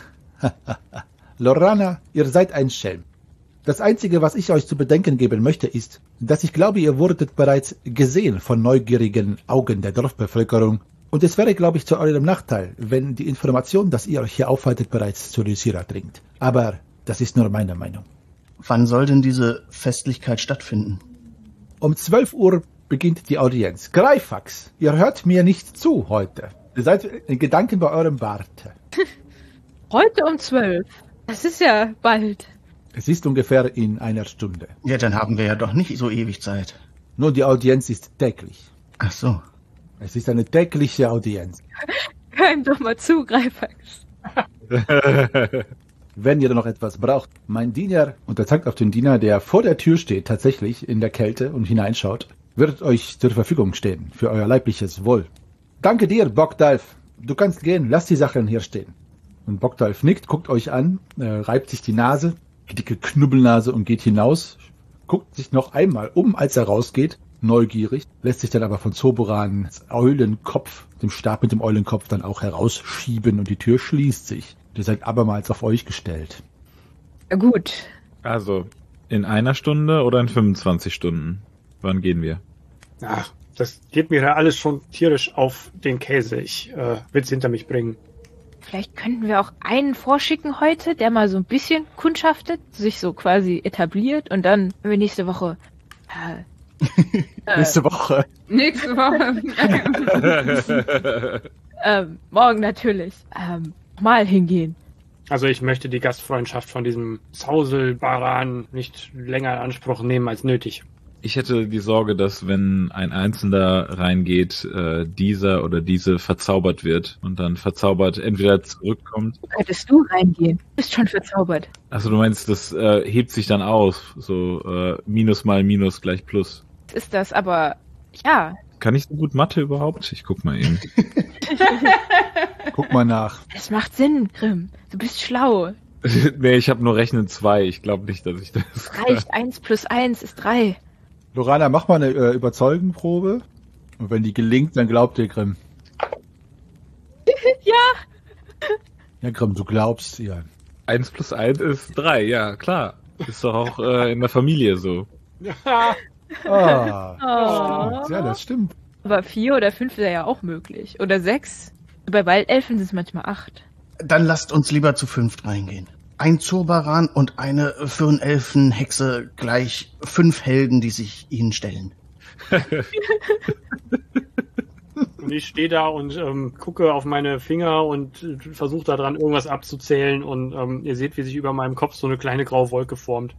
Lorana, ihr seid ein Schelm. Das Einzige, was ich euch zu bedenken geben möchte, ist, dass ich glaube, ihr wurdet bereits gesehen von neugierigen Augen der Dorfbevölkerung. Und es wäre, glaube ich, zu eurem Nachteil, wenn die Information, dass ihr euch hier aufhaltet, bereits zu Lysira dringt. Aber das ist nur meine Meinung. Wann soll denn diese Festlichkeit stattfinden? Um zwölf Uhr beginnt die Audienz. Greifax, ihr hört mir nicht zu heute. Ihr seid in Gedanken bei eurem Bart. Heute um zwölf. Das ist ja bald. Es ist ungefähr in einer Stunde. Ja, dann haben wir ja doch nicht so ewig Zeit. Nun, die Audienz ist täglich. Ach so. Es ist eine tägliche Audienz. Hör ihm doch mal zu, Greifax. Wenn ihr noch etwas braucht, mein Diener, und er zeigt auf den Diener, der vor der Tür steht, tatsächlich in der Kälte und hineinschaut, wird euch zur Verfügung stehen für euer leibliches Wohl. Danke dir, Bogdalf. Du kannst gehen, lass die Sachen hier stehen. Und Bogdalf nickt, guckt euch an, äh, reibt sich die Nase, die dicke Knubbelnase und geht hinaus, guckt sich noch einmal um, als er rausgeht, neugierig, lässt sich dann aber von Zoborans Eulenkopf, dem Stab mit dem Eulenkopf, dann auch herausschieben und die Tür schließt sich. Ihr seid abermals auf euch gestellt. Ja, gut. Also, in einer Stunde oder in fünfundzwanzig Stunden? Wann gehen wir? Ach, das geht mir ja alles schon tierisch auf den Käse. Ich äh, will es hinter mich bringen. Vielleicht könnten wir auch einen vorschicken heute, der mal so ein bisschen kundschaftet, sich so quasi etabliert und dann, wenn wir nächste Woche... Äh, Nächste Woche. Nächste Woche. ähm, morgen natürlich. Ähm, mal hingehen. Also ich möchte die Gastfreundschaft von diesem Zauselbaran nicht länger in Anspruch nehmen als nötig. Ich hätte die Sorge, dass wenn ein Einzelner reingeht, äh, dieser oder diese verzaubert wird und dann verzaubert entweder zurückkommt. Könntest du reingehen? Du bist schon verzaubert. Also du meinst, das äh, hebt sich dann auf, so äh, Minus mal Minus gleich Plus. Ist das aber, ja. Kann ich so gut Mathe überhaupt? Ich guck mal eben. Guck mal nach. Es macht Sinn, Grimm. Du bist schlau. Nee, ich habe nur Rechnen zwei. Ich glaube nicht, dass ich das... Reicht, eins plus eins ist drei. Lorana, mach mal eine äh, Überzeugenprobe. Und wenn die gelingt, dann glaubt ihr Grimm. Ja. Ja, Grimm, du glaubst ihr. Eins plus eins ist drei, ja, klar. Ist doch auch äh, in der Familie so. Ah, Oh. stimmt. Ja, das stimmt. Aber vier oder fünf wäre ja auch möglich. Oder sechs. Bei Waldelfen sind es manchmal acht. Dann lasst uns lieber zu fünft reingehen. Ein Zurbaran und eine Firnelfen-Hexe gleich fünf Helden, die sich ihnen stellen. Und ich stehe da und ähm, gucke auf meine Finger und äh, versuche da dran irgendwas abzuzählen und ähm, ihr seht, wie sich über meinem Kopf so eine kleine graue Wolke formt.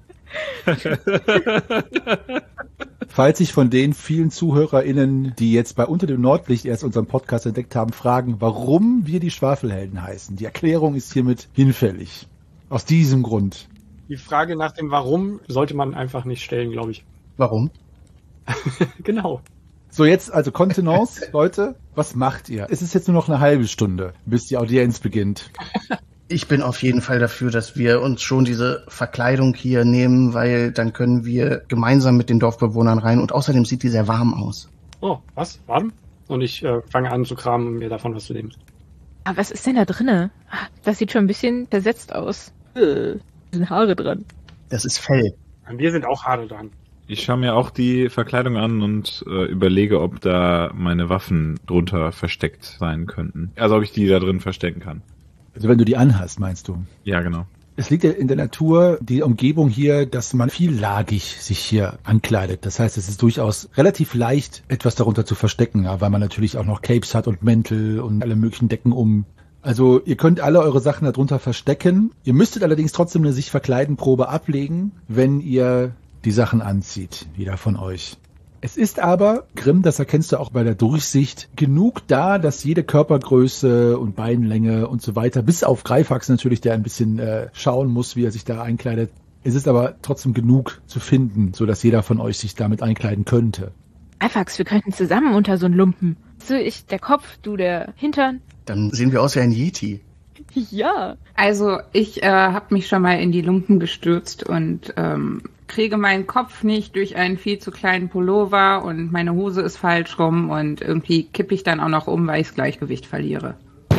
Falls sich von den vielen ZuhörerInnen, die jetzt bei Unter dem Nordlicht erst unseren Podcast entdeckt haben, fragen, warum wir die Schwafelhelden heißen. Die Erklärung ist hiermit hinfällig. Aus diesem Grund. Die Frage nach dem Warum sollte man einfach nicht stellen, glaube ich. Warum? Genau. So, jetzt also Kontenance, Leute, was macht ihr? Es ist jetzt nur noch eine halbe Stunde, bis die Audienz beginnt. Ich bin auf jeden Fall dafür, dass wir uns schon diese Verkleidung hier nehmen, weil dann können wir gemeinsam mit den Dorfbewohnern rein und außerdem sieht die sehr warm aus. Oh, was? Warm? Und ich äh, fange an zu kramen, um mir davon was zu nehmen. Aber was ist denn da drinne? Ah, das sieht schon ein bisschen versetzt aus. Äh, sind Haare dran. Das ist Fell. An mir sind auch Haare dran. Ich schaue mir auch die Verkleidung an und äh, überlege, ob da meine Waffen drunter versteckt sein könnten. Also ob ich die da drin verstecken kann. Also wenn du die anhast, meinst du? Ja, genau. Es liegt ja in der Natur, die Umgebung hier, dass man viellagig sich hier ankleidet. Das heißt, es ist durchaus relativ leicht, etwas darunter zu verstecken, ja, weil man natürlich auch noch Capes hat und Mäntel und alle möglichen Decken um. Also ihr könnt alle eure Sachen darunter verstecken. Ihr müsstet allerdings trotzdem eine sich verkleiden Probe ablegen, wenn ihr die Sachen anzieht, jeder von euch. Es ist aber, Grimm, das erkennst du auch bei der Durchsicht, genug da, dass jede Körpergröße und Beinlänge und so weiter, bis auf Greifax natürlich, der ein bisschen äh, schauen muss, wie er sich da einkleidet. Es ist aber trotzdem genug zu finden, so dass jeder von euch sich damit einkleiden könnte. Alphax, wir könnten zusammen unter so einen Lumpen. So, ich der Kopf, du der Hintern. Dann sehen wir aus wie ein Yeti. Ja. Also ich äh, habe mich schon mal in die Lumpen gestürzt und ähm, kriege meinen Kopf nicht durch einen viel zu kleinen Pullover und meine Hose ist falsch rum und irgendwie kippe ich dann auch noch um, weil ich das Gleichgewicht verliere.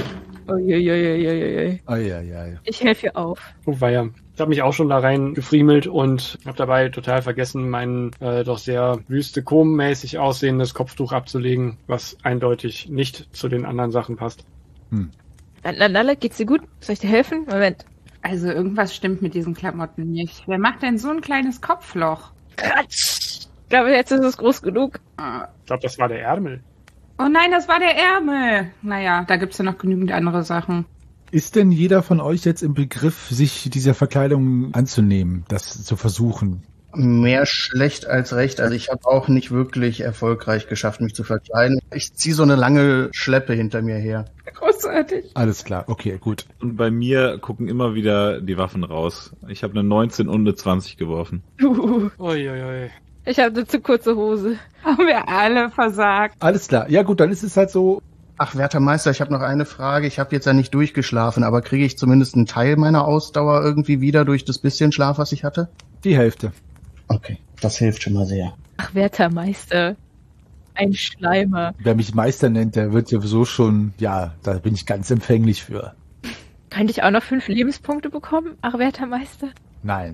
Uiuiuiuiui. Eieiei. Ich helfe ihr auf. Oh weia. Ich habe mich auch schon da rein gefriemelt und habe dabei total vergessen, mein äh, doch sehr wüste Kom-mäßig aussehendes Kopftuch abzulegen, was eindeutig nicht zu den anderen Sachen passt. Hm. Nanalle, geht's dir gut? Soll ich dir helfen? Moment. Also irgendwas stimmt mit diesen Klamotten nicht. Wer macht denn so ein kleines Kopfloch? Kratsch. Ich glaube, jetzt ist es groß genug. Ah. Ich glaube, das war der Ärmel. Oh nein, das war der Ärmel. Naja, da gibt's ja noch genügend andere Sachen. Ist denn jeder von euch jetzt im Begriff, sich dieser Verkleidung anzunehmen, das zu versuchen? Mehr schlecht als recht. Also ich habe auch nicht wirklich erfolgreich geschafft, mich zu verkleiden. Ich ziehe so eine lange Schleppe hinter mir her. Großartig. Alles klar, okay, gut. Und bei mir gucken immer wieder die Waffen raus. Ich habe eine neunzehn und eine zwanzig geworfen. Uh, Uiuiui. ich habe eine zu kurze Hose. Haben wir alle versagt. Alles klar, ja gut, dann ist es halt so. Ach, werter Meister, ich habe noch eine Frage. Ich habe jetzt ja nicht durchgeschlafen, aber kriege ich zumindest einen Teil meiner Ausdauer irgendwie wieder durch das bisschen Schlaf, was ich hatte? Die Hälfte. Okay, das hilft schon mal sehr. Ach, werter Meister. Ein Schleimer. Wer mich Meister nennt, der wird sowieso schon, ja, da bin ich ganz empfänglich für. Könnte ich auch noch fünf Lebenspunkte bekommen? Ach, werter Meister. Nein.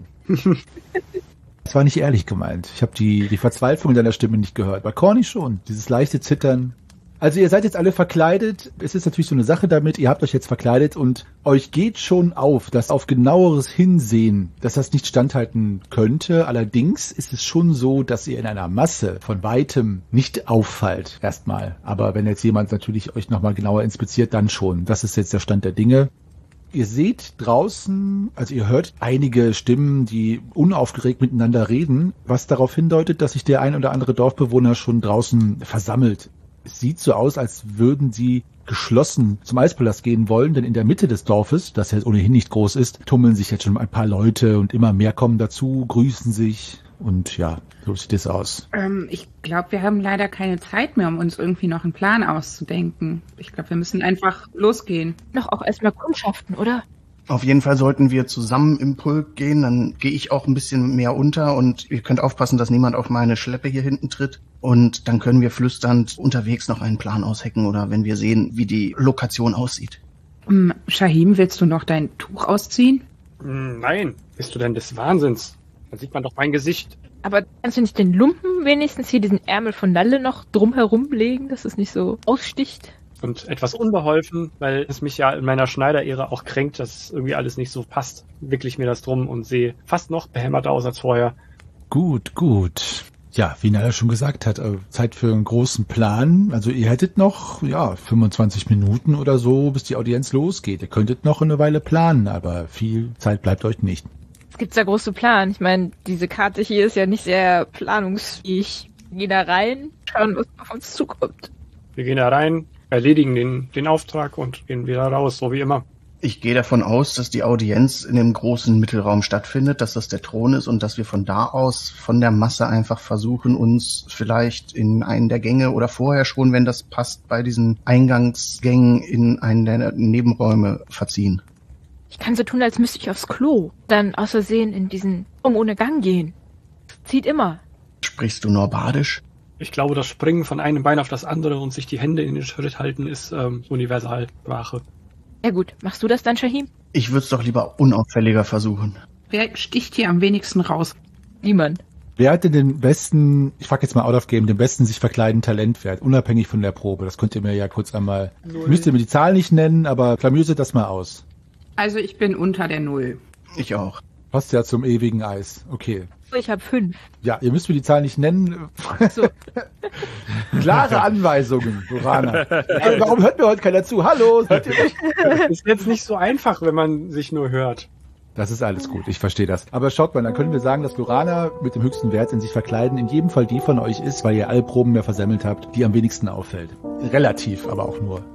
Das war nicht ehrlich gemeint. Ich habe die, die Verzweiflung in deiner Stimme nicht gehört. Bei Corny schon. Dieses leichte Zittern. Also ihr seid jetzt alle verkleidet. Es ist natürlich so eine Sache damit, ihr habt euch jetzt verkleidet und euch geht schon auf, dass auf genaueres Hinsehen, dass das nicht standhalten könnte. Allerdings ist es schon so, dass ihr in einer Masse von weitem nicht auffallt erstmal. Aber wenn jetzt jemand natürlich euch nochmal genauer inspiziert, dann schon. Das ist jetzt der Stand der Dinge. Ihr seht draußen, also ihr hört einige Stimmen, die unaufgeregt miteinander reden, was darauf hindeutet, dass sich der ein oder andere Dorfbewohner schon draußen versammelt. Es sieht so aus, als würden sie geschlossen zum Eispalast gehen wollen, denn in der Mitte des Dorfes, das ja ohnehin nicht groß ist, tummeln sich jetzt schon ein paar Leute und immer mehr kommen dazu, grüßen sich und ja, so sieht es aus. Ähm, ich glaube, wir haben leider keine Zeit mehr, um uns irgendwie noch einen Plan auszudenken. Ich glaube, wir müssen einfach losgehen. Noch auch erstmal kundschaften, oder? Auf jeden Fall sollten wir zusammen im Pulk gehen, dann gehe ich auch ein bisschen mehr unter und ihr könnt aufpassen, dass niemand auf meine Schleppe hier hinten tritt und dann können wir flüsternd unterwegs noch einen Plan aushecken oder wenn wir sehen, wie die Lokation aussieht. Um, Shahim, willst du noch dein Tuch ausziehen? Nein, bist du denn des Wahnsinns? Dann sieht man doch mein Gesicht. Aber kannst du nicht den Lumpen wenigstens hier diesen Ärmel von Nalle noch drumherum legen, dass es nicht so aussticht? Und etwas unbeholfen, weil es mich ja in meiner Schneiderära auch kränkt, dass irgendwie alles nicht so passt, wickel ich mir das drum und sehe fast noch behämmerter aus als vorher. Gut, gut. Ja, wie Nala schon gesagt hat, Zeit für einen großen Plan. Also ihr hättet noch, ja, fünfundzwanzig Minuten oder so, bis die Audienz losgeht. Ihr könntet noch eine Weile planen, aber viel Zeit bleibt euch nicht. Was gibt's da groß zu planen? Ich meine, diese Karte hier ist ja nicht sehr planungsfähig. Wir gehen da rein, schauen, was auf uns zukommt. Wir gehen da rein, erledigen den, den Auftrag und gehen wieder raus, so wie immer. Ich gehe davon aus, dass die Audienz in dem großen Mittelraum stattfindet, dass das der Thron ist und dass wir von da aus von der Masse einfach versuchen, uns vielleicht in einen der Gänge oder vorher schon, wenn das passt, bei diesen Eingangsgängen in einen der Nebenräume verziehen. Ich kann so tun, als müsste ich aufs Klo. Dann aus Versehen in diesen um ohne Gang gehen. Zieht immer. Sprichst du Norbadisch? Ich glaube, das Springen von einem Bein auf das andere und sich die Hände in den Schritt halten ist ähm, Universalsprache. Ja gut, machst du das dann, Shahim? Ich würde es doch lieber unauffälliger versuchen. Wer sticht hier am wenigsten raus? Niemand. Wer hat denn den besten, ich frage jetzt mal out of game, den besten sich verkleiden Talentwert, unabhängig von der Probe? Das könnt ihr mir ja kurz einmal, Null. Müsst ihr mir die Zahl nicht nennen, aber klamüse das mal aus. Also ich bin unter der Null. Ich auch. Passt ja zum ewigen Eis. Okay. Ich habe fünf. Ja, ihr müsst mir die Zahl nicht nennen. So. Klare Anweisungen, Lorana. Aber warum hört mir heute keiner zu? Hallo, seid ihr nicht? Ist jetzt nicht so einfach, wenn man sich nur hört. Das ist alles gut, ich verstehe das. Aber schaut mal, dann können wir sagen, dass Lorana mit dem höchsten Wert in sich verkleiden in jedem Fall die von euch ist, weil ihr alle Proben mehr versemmelt habt, die am wenigsten auffällt. Relativ, aber auch nur.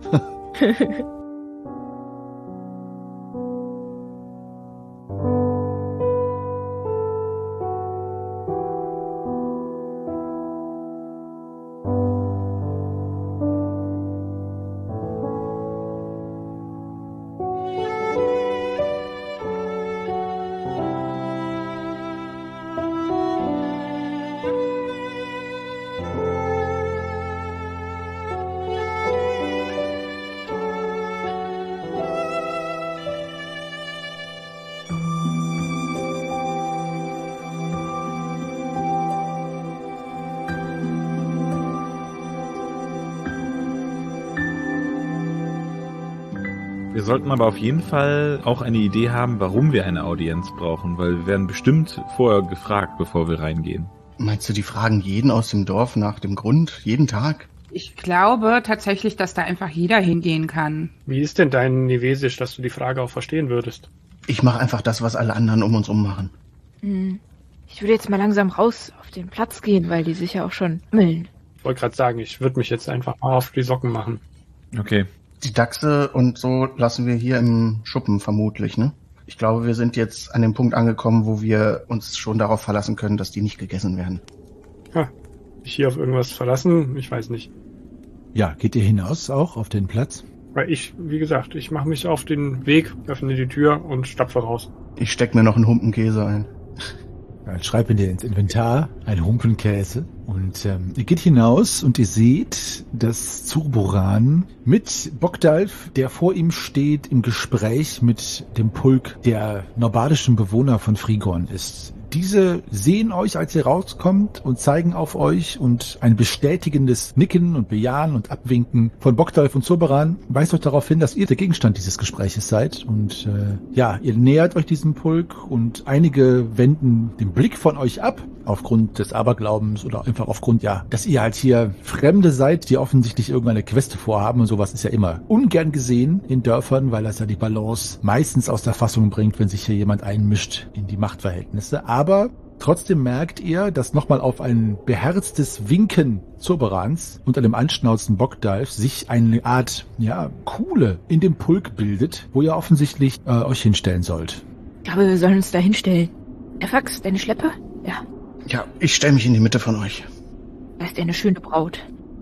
Wir sollten aber auf jeden Fall auch eine Idee haben, warum wir eine Audienz brauchen, weil wir werden bestimmt vorher gefragt, bevor wir reingehen. Meinst du, die fragen jeden aus dem Dorf nach dem Grund? Jeden Tag? Ich glaube tatsächlich, dass da einfach jeder hingehen kann. Wie ist denn dein Nivesisch, dass du die Frage auch verstehen würdest? Ich mache einfach das, was alle anderen um uns rum machen. Hm. Ich würde jetzt mal langsam raus auf den Platz gehen, weil die sich ja auch schon müllen. Ich wollte gerade sagen, ich würde mich jetzt einfach mal auf die Socken machen. Okay. Die Dachse und so lassen wir hier im Schuppen vermutlich, ne? Ich glaube, wir sind jetzt an dem Punkt angekommen, wo wir uns schon darauf verlassen können, dass die nicht gegessen werden. Ha, mich hier auf irgendwas verlassen? Ich weiß nicht. Ja, geht ihr hinaus auch auf den Platz? Weil ich, wie gesagt, ich mache mich auf den Weg, öffne die Tür und stapfe raus. Ich steck mir noch einen Humpen Käse ein. Ja, schreibt mir ins Inventar ein Humpen Käse und ähm, ihr geht hinaus und ihr seht, dass Zurboran mit Bogdalf, der vor ihm steht, im Gespräch mit dem Pulk der norbadischen Bewohner von Frigorn ist. Diese sehen euch, als ihr rauskommt und zeigen auf euch und ein bestätigendes Nicken und Bejahen und Abwinken von Bogdalf und Zoberan weist euch darauf hin, dass ihr der Gegenstand dieses Gespräches seid. Und äh, ja, ihr nähert euch diesem Pulk und einige wenden den Blick von euch ab aufgrund des Aberglaubens oder einfach aufgrund, ja, dass ihr halt hier Fremde seid, die offensichtlich irgendeine Queste vorhaben und sowas ist ja immer ungern gesehen in Dörfern, weil das ja die Balance meistens aus der Fassung bringt, wenn sich hier jemand einmischt in die Machtverhältnisse. Aber trotzdem merkt ihr, dass nochmal auf ein beherztes Winken Zoberans und einem anschnauzten Bogdalf sich eine Art, ja, Kuhle in dem Pulk bildet, wo ihr offensichtlich äh, euch hinstellen sollt. Ich glaube, wir sollen uns da hinstellen. Erfax, deine Schleppe? Ja. Ja, ich stelle mich in die Mitte von euch. Da ist eine schöne Braut.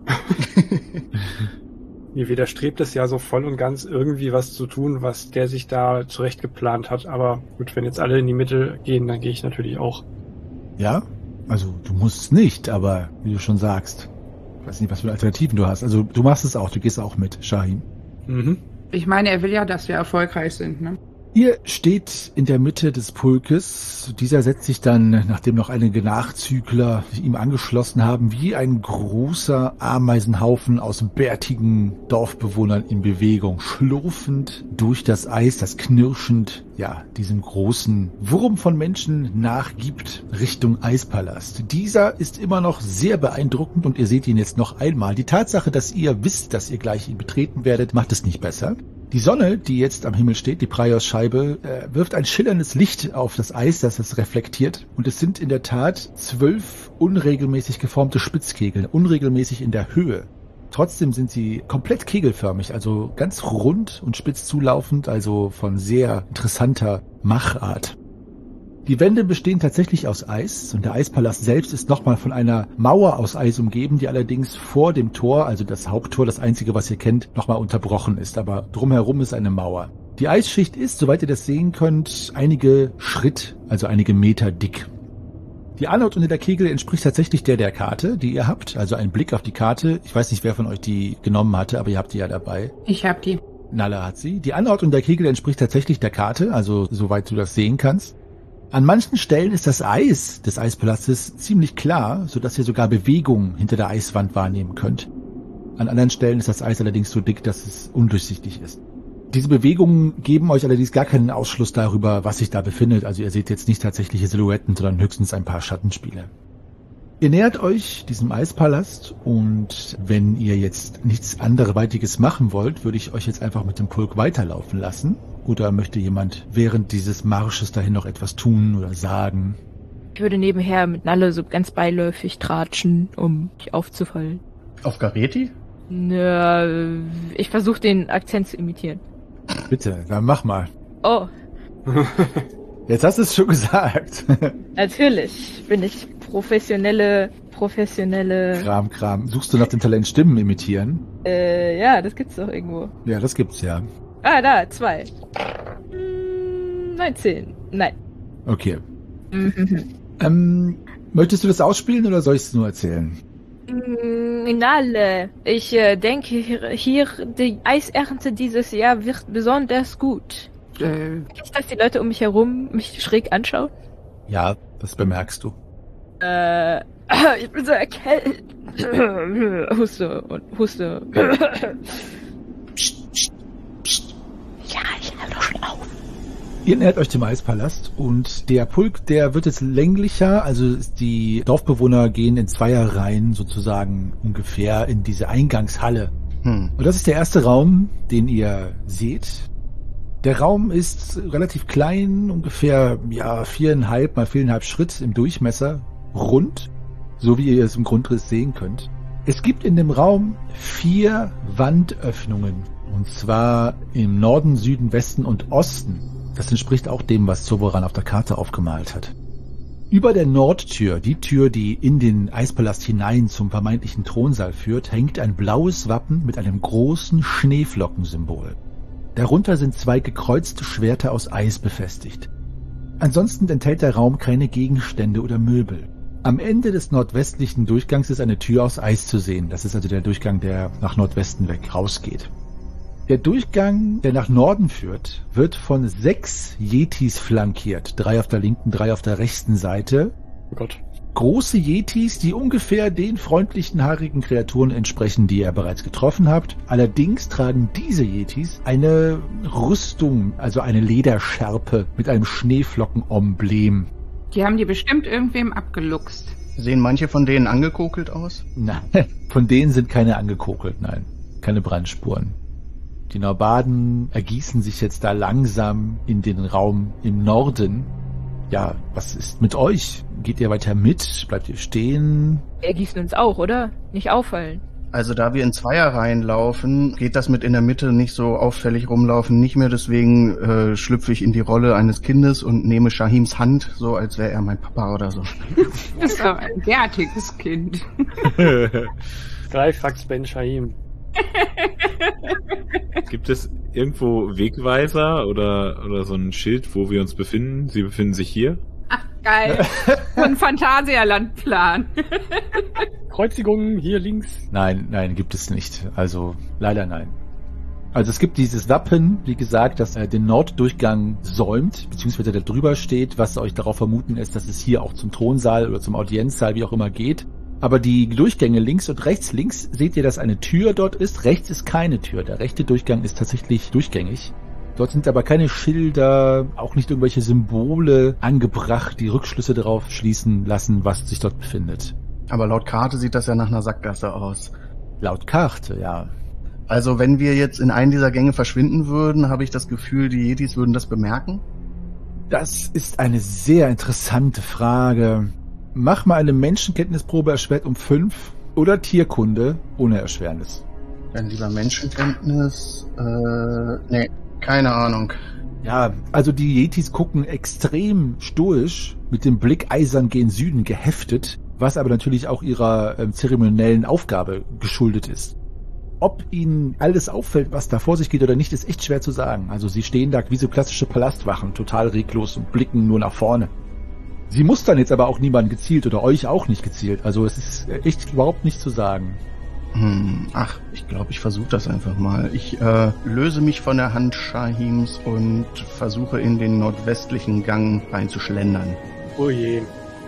Mir widerstrebt es ja so voll und ganz, irgendwie was zu tun, was der sich da zurecht geplant hat. Aber gut, wenn jetzt alle in die Mitte gehen, dann gehe ich natürlich auch. Ja, also du musst es nicht, aber wie du schon sagst, ich weiß nicht, was für Alternativen du hast. Also du machst es auch, du gehst auch mit, Shahin. Mhm. Ich meine, er will ja, dass wir erfolgreich sind, ne? Ihr steht in der Mitte des Pulkes. Dieser setzt sich dann, nachdem noch einige Nachzügler sich ihm angeschlossen haben, wie ein großer Ameisenhaufen aus bärtigen Dorfbewohnern in Bewegung, schlurfend durch das Eis, das knirschend, ja, diesem großen Wurm von Menschen nachgibt, Richtung Eispalast. Dieser ist immer noch sehr beeindruckend und ihr seht ihn jetzt noch einmal. Die Tatsache, dass ihr wisst, dass ihr gleich ihn betreten werdet, macht es nicht besser. Die Sonne, die jetzt am Himmel steht, die Praios-Scheibe, äh, wirft ein schillerndes Licht auf das Eis, das es reflektiert. Und es sind in der Tat zwölf unregelmäßig geformte Spitzkegel, unregelmäßig in der Höhe. Trotzdem sind sie komplett kegelförmig, also ganz rund und spitz zulaufend, also von sehr interessanter Machart. Die Wände bestehen tatsächlich aus Eis und der Eispalast selbst ist nochmal von einer Mauer aus Eis umgeben, die allerdings vor dem Tor, also das Haupttor, das einzige, was ihr kennt, nochmal unterbrochen ist. Aber drumherum ist eine Mauer. Die Eisschicht ist, soweit ihr das sehen könnt, einige Schritt, also einige Meter dick. Die Anort unter der Kegel entspricht tatsächlich der der Karte, die ihr habt. Also ein Blick auf die Karte. Ich weiß nicht, wer von euch die genommen hatte, aber ihr habt die ja dabei. Ich hab die. Nala hat sie. Die Anort unter der Kegel entspricht tatsächlich der Karte, also soweit du das sehen kannst. An manchen Stellen ist das Eis des Eispalastes ziemlich klar, sodass ihr sogar Bewegung hinter der Eiswand wahrnehmen könnt. An anderen Stellen ist das Eis allerdings so dick, dass es undurchsichtig ist. Diese Bewegungen geben euch allerdings gar keinen Ausschluss darüber, was sich da befindet. Also ihr seht jetzt nicht tatsächliche Silhouetten, sondern höchstens ein paar Schattenspiele. Ihr nähert euch diesem Eispalast und wenn ihr jetzt nichts anderweitiges machen wollt, würde ich euch jetzt einfach mit dem Pulk weiterlaufen lassen. Oder möchte jemand während dieses Marsches dahin noch etwas tun oder sagen? Ich würde nebenher mit Nalle so ganz beiläufig tratschen, um nicht aufzufallen. Auf Gareti? Nö, ich versuche den Akzent zu imitieren. Bitte, dann mach mal. Oh. Jetzt hast du es schon gesagt. Natürlich bin ich professionelle, professionelle... Kram, Kram. Suchst du nach dem Talent Stimmen imitieren? Äh, ja, das gibt's doch irgendwo. Ja, das gibt's ja. Ah, da, zwei. Hm, neunzehn. Nein. Okay. Mhm. Ähm, möchtest du das ausspielen oder soll ich es nur erzählen? Nalle, ich äh, denke, hier, hier die Eisernte dieses Jahr wird besonders gut. Äh, Nicht, dass die Leute um mich herum mich schräg anschauen? Ja, das bemerkst du. Äh, ich bin so erkältet. Huste und Huste. Psst, psst, psst. Ja, ich höre doch schon auf. Ihr nähert euch dem Eispalast und der Pulk, der wird jetzt länglicher, also die Dorfbewohner gehen in Zweierreihen sozusagen ungefähr in diese Eingangshalle. Hm. Und das ist der erste Raum, den ihr seht. Der Raum ist relativ klein, ungefähr ja viereinhalb mal viereinhalb Schritt im Durchmesser, rund, so wie ihr es im Grundriss sehen könnt. Es gibt in dem Raum vier Wandöffnungen, und zwar im Norden, Süden, Westen und Osten. Das entspricht auch dem, was Zoberan auf der Karte aufgemalt hat. Über der Nordtür, die Tür, die in den Eispalast hinein zum vermeintlichen Thronsaal führt, hängt ein blaues Wappen mit einem großen Schneeflockensymbol. Darunter sind zwei gekreuzte Schwerter aus Eis befestigt. Ansonsten enthält der Raum keine Gegenstände oder Möbel. Am Ende des nordwestlichen Durchgangs ist eine Tür aus Eis zu sehen. Das ist also der Durchgang, der nach Nordwesten weg rausgeht. Der Durchgang, der nach Norden führt, wird von sechs Yetis flankiert. Drei auf der linken, drei auf der rechten Seite. Oh Gott. Große Yetis, die ungefähr den freundlichen, haarigen Kreaturen entsprechen, die ihr bereits getroffen habt. Allerdings tragen diese Yetis eine Rüstung, also eine Lederschärpe mit einem Schneeflocken-Emblem. Die haben die bestimmt irgendwem abgeluchst. Sehen manche von denen angekokelt aus? Nein, von denen sind keine angekokelt, nein. Keine Brandspuren. Die Norbaden ergießen sich jetzt da langsam in den Raum im Norden. Ja, was ist mit euch? Geht ihr weiter mit? Bleibt ihr stehen? Ergießen uns auch, oder? Nicht auffallen. Also da wir in Zweierreihen laufen, geht das mit in der Mitte nicht so auffällig rumlaufen nicht mehr. Deswegen äh, schlüpfe ich in die Rolle eines Kindes und nehme Shahims Hand, so als wäre er mein Papa oder so. Das ist aber ein derartiges Kind. Greifax Ben Shahim. Gibt es irgendwo Wegweiser oder, oder so ein Schild, wo wir uns befinden? Sie befinden sich hier? Ach, geil. So ein Phantasialandplan. Kreuzigung hier links. Nein, nein, gibt es nicht. Also, leider nein. Also es gibt dieses Wappen, wie gesagt, das äh, den Norddurchgang säumt, beziehungsweise da drüber steht, was euch darauf vermuten ist, dass es hier auch zum Thronsaal oder zum Audienzsaal, wie auch immer, geht. Aber die Durchgänge links und rechts, links seht ihr, dass eine Tür dort ist, rechts ist keine Tür. Der rechte Durchgang ist tatsächlich durchgängig. Dort sind aber keine Schilder, auch nicht irgendwelche Symbole angebracht, die Rückschlüsse darauf schließen lassen, was sich dort befindet. Aber laut Karte sieht das ja nach einer Sackgasse aus. Laut Karte, ja. Also wenn wir jetzt in einen dieser Gänge verschwinden würden, habe ich das Gefühl, die Yetis würden das bemerken? Das ist eine sehr interessante Frage. Mach mal eine Menschenkenntnisprobe erschwert um fünf oder Tierkunde ohne Erschwernis. Dann lieber Menschenkenntnis, äh, nee, keine Ahnung. Ja, also die Yetis gucken extrem stoisch, mit dem Blick eisern gen Süden geheftet, was aber natürlich auch ihrer äh, zeremoniellen Aufgabe geschuldet ist. Ob ihnen alles auffällt, was da vor sich geht oder nicht, ist echt schwer zu sagen. Also sie stehen da wie so klassische Palastwachen, total reglos und blicken nur nach vorne. Sie mustern jetzt aber auch niemanden gezielt oder euch auch nicht gezielt. Also es ist echt überhaupt nicht zu sagen. Hm, ach, ich glaube, ich versuche das einfach mal. Ich äh, löse mich von der Hand Shahims und versuche in den nordwestlichen Gang reinzuschlendern. Oh je.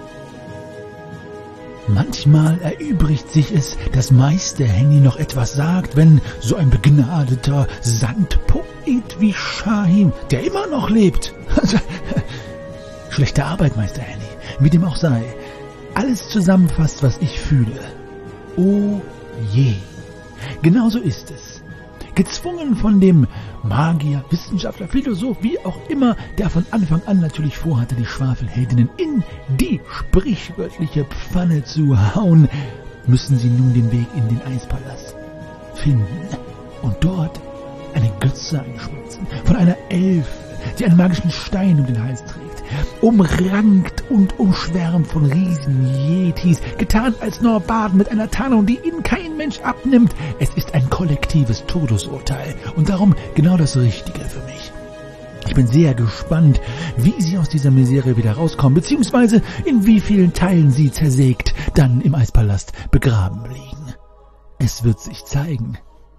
Manchmal erübrigt sich es, dass Meister Henny noch etwas sagt, wenn so ein begnadeter Sandpoet wie Shahim, der immer noch lebt. Schlechte Arbeit, Meister Henny, wie dem auch sei. Alles zusammenfasst, was ich fühle. Oh je. Genauso ist es. Gezwungen von dem Magier, Wissenschaftler, Philosoph, wie auch immer, der von Anfang an natürlich vorhatte, die Schwafelheldinnen in die sprichwörtliche Pfanne zu hauen, müssen sie nun den Weg in den Eispalast finden und dort eine Götze einschmelzen von einer Elfe, die einen magischen Stein um den Hals trägt, umrankt und umschwärmt von riesen Yetis, getarnt als Norbaden mit einer Tarnung, die ihnen kein Mensch abnimmt. Es ist ein kollektives Todesurteil und darum genau das Richtige für mich. Ich bin sehr gespannt, wie sie aus dieser Misere wieder rauskommen, beziehungsweise in wie vielen Teilen sie zersägt dann im Eispalast begraben liegen. Es wird sich zeigen.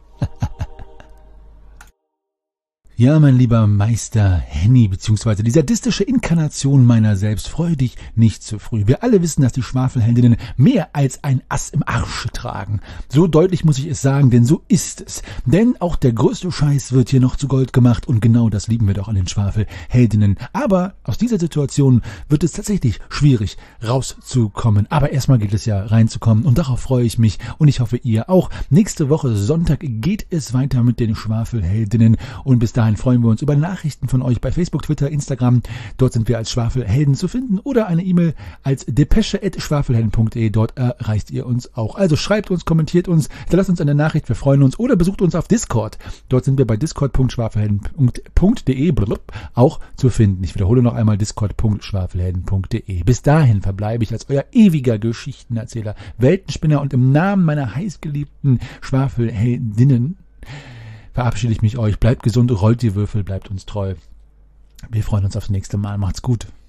Ja, mein lieber Meister Henny, beziehungsweise die sadistische Inkarnation meiner selbst, freu dich nicht zu früh. Wir alle wissen, dass die Schwafelheldinnen mehr als ein Ass im Arsche tragen. So deutlich muss ich es sagen, denn so ist es. Denn auch der größte Scheiß wird hier noch zu Gold gemacht und genau das lieben wir doch an den Schwafelheldinnen. Aber aus dieser Situation wird es tatsächlich schwierig rauszukommen. Aber erstmal geht es ja reinzukommen und darauf freue ich mich und ich hoffe ihr auch. Nächste Woche Sonntag geht es weiter mit den Schwafelheldinnen und bis dahin freuen wir uns über Nachrichten von euch bei Facebook, Twitter, Instagram. Dort sind wir als Schwafelhelden zu finden oder eine E-Mail als depesche at schwafelhelden punkt de. Dort erreicht ihr uns auch. Also schreibt uns, kommentiert uns, hinterlasst uns eine Nachricht, wir freuen uns oder besucht uns auf Discord. Dort sind wir bei discord punkt schwafelhelden punkt de auch zu finden. Ich wiederhole noch einmal discord punkt schwafelhelden punkt de. Bis dahin verbleibe ich als euer ewiger Geschichtenerzähler, Weltenspinner und im Namen meiner heißgeliebten Schwafelheldinnen verabschiede ich mich euch. Bleibt gesund, rollt die Würfel, bleibt uns treu. Wir freuen uns aufs nächste Mal. Macht's gut.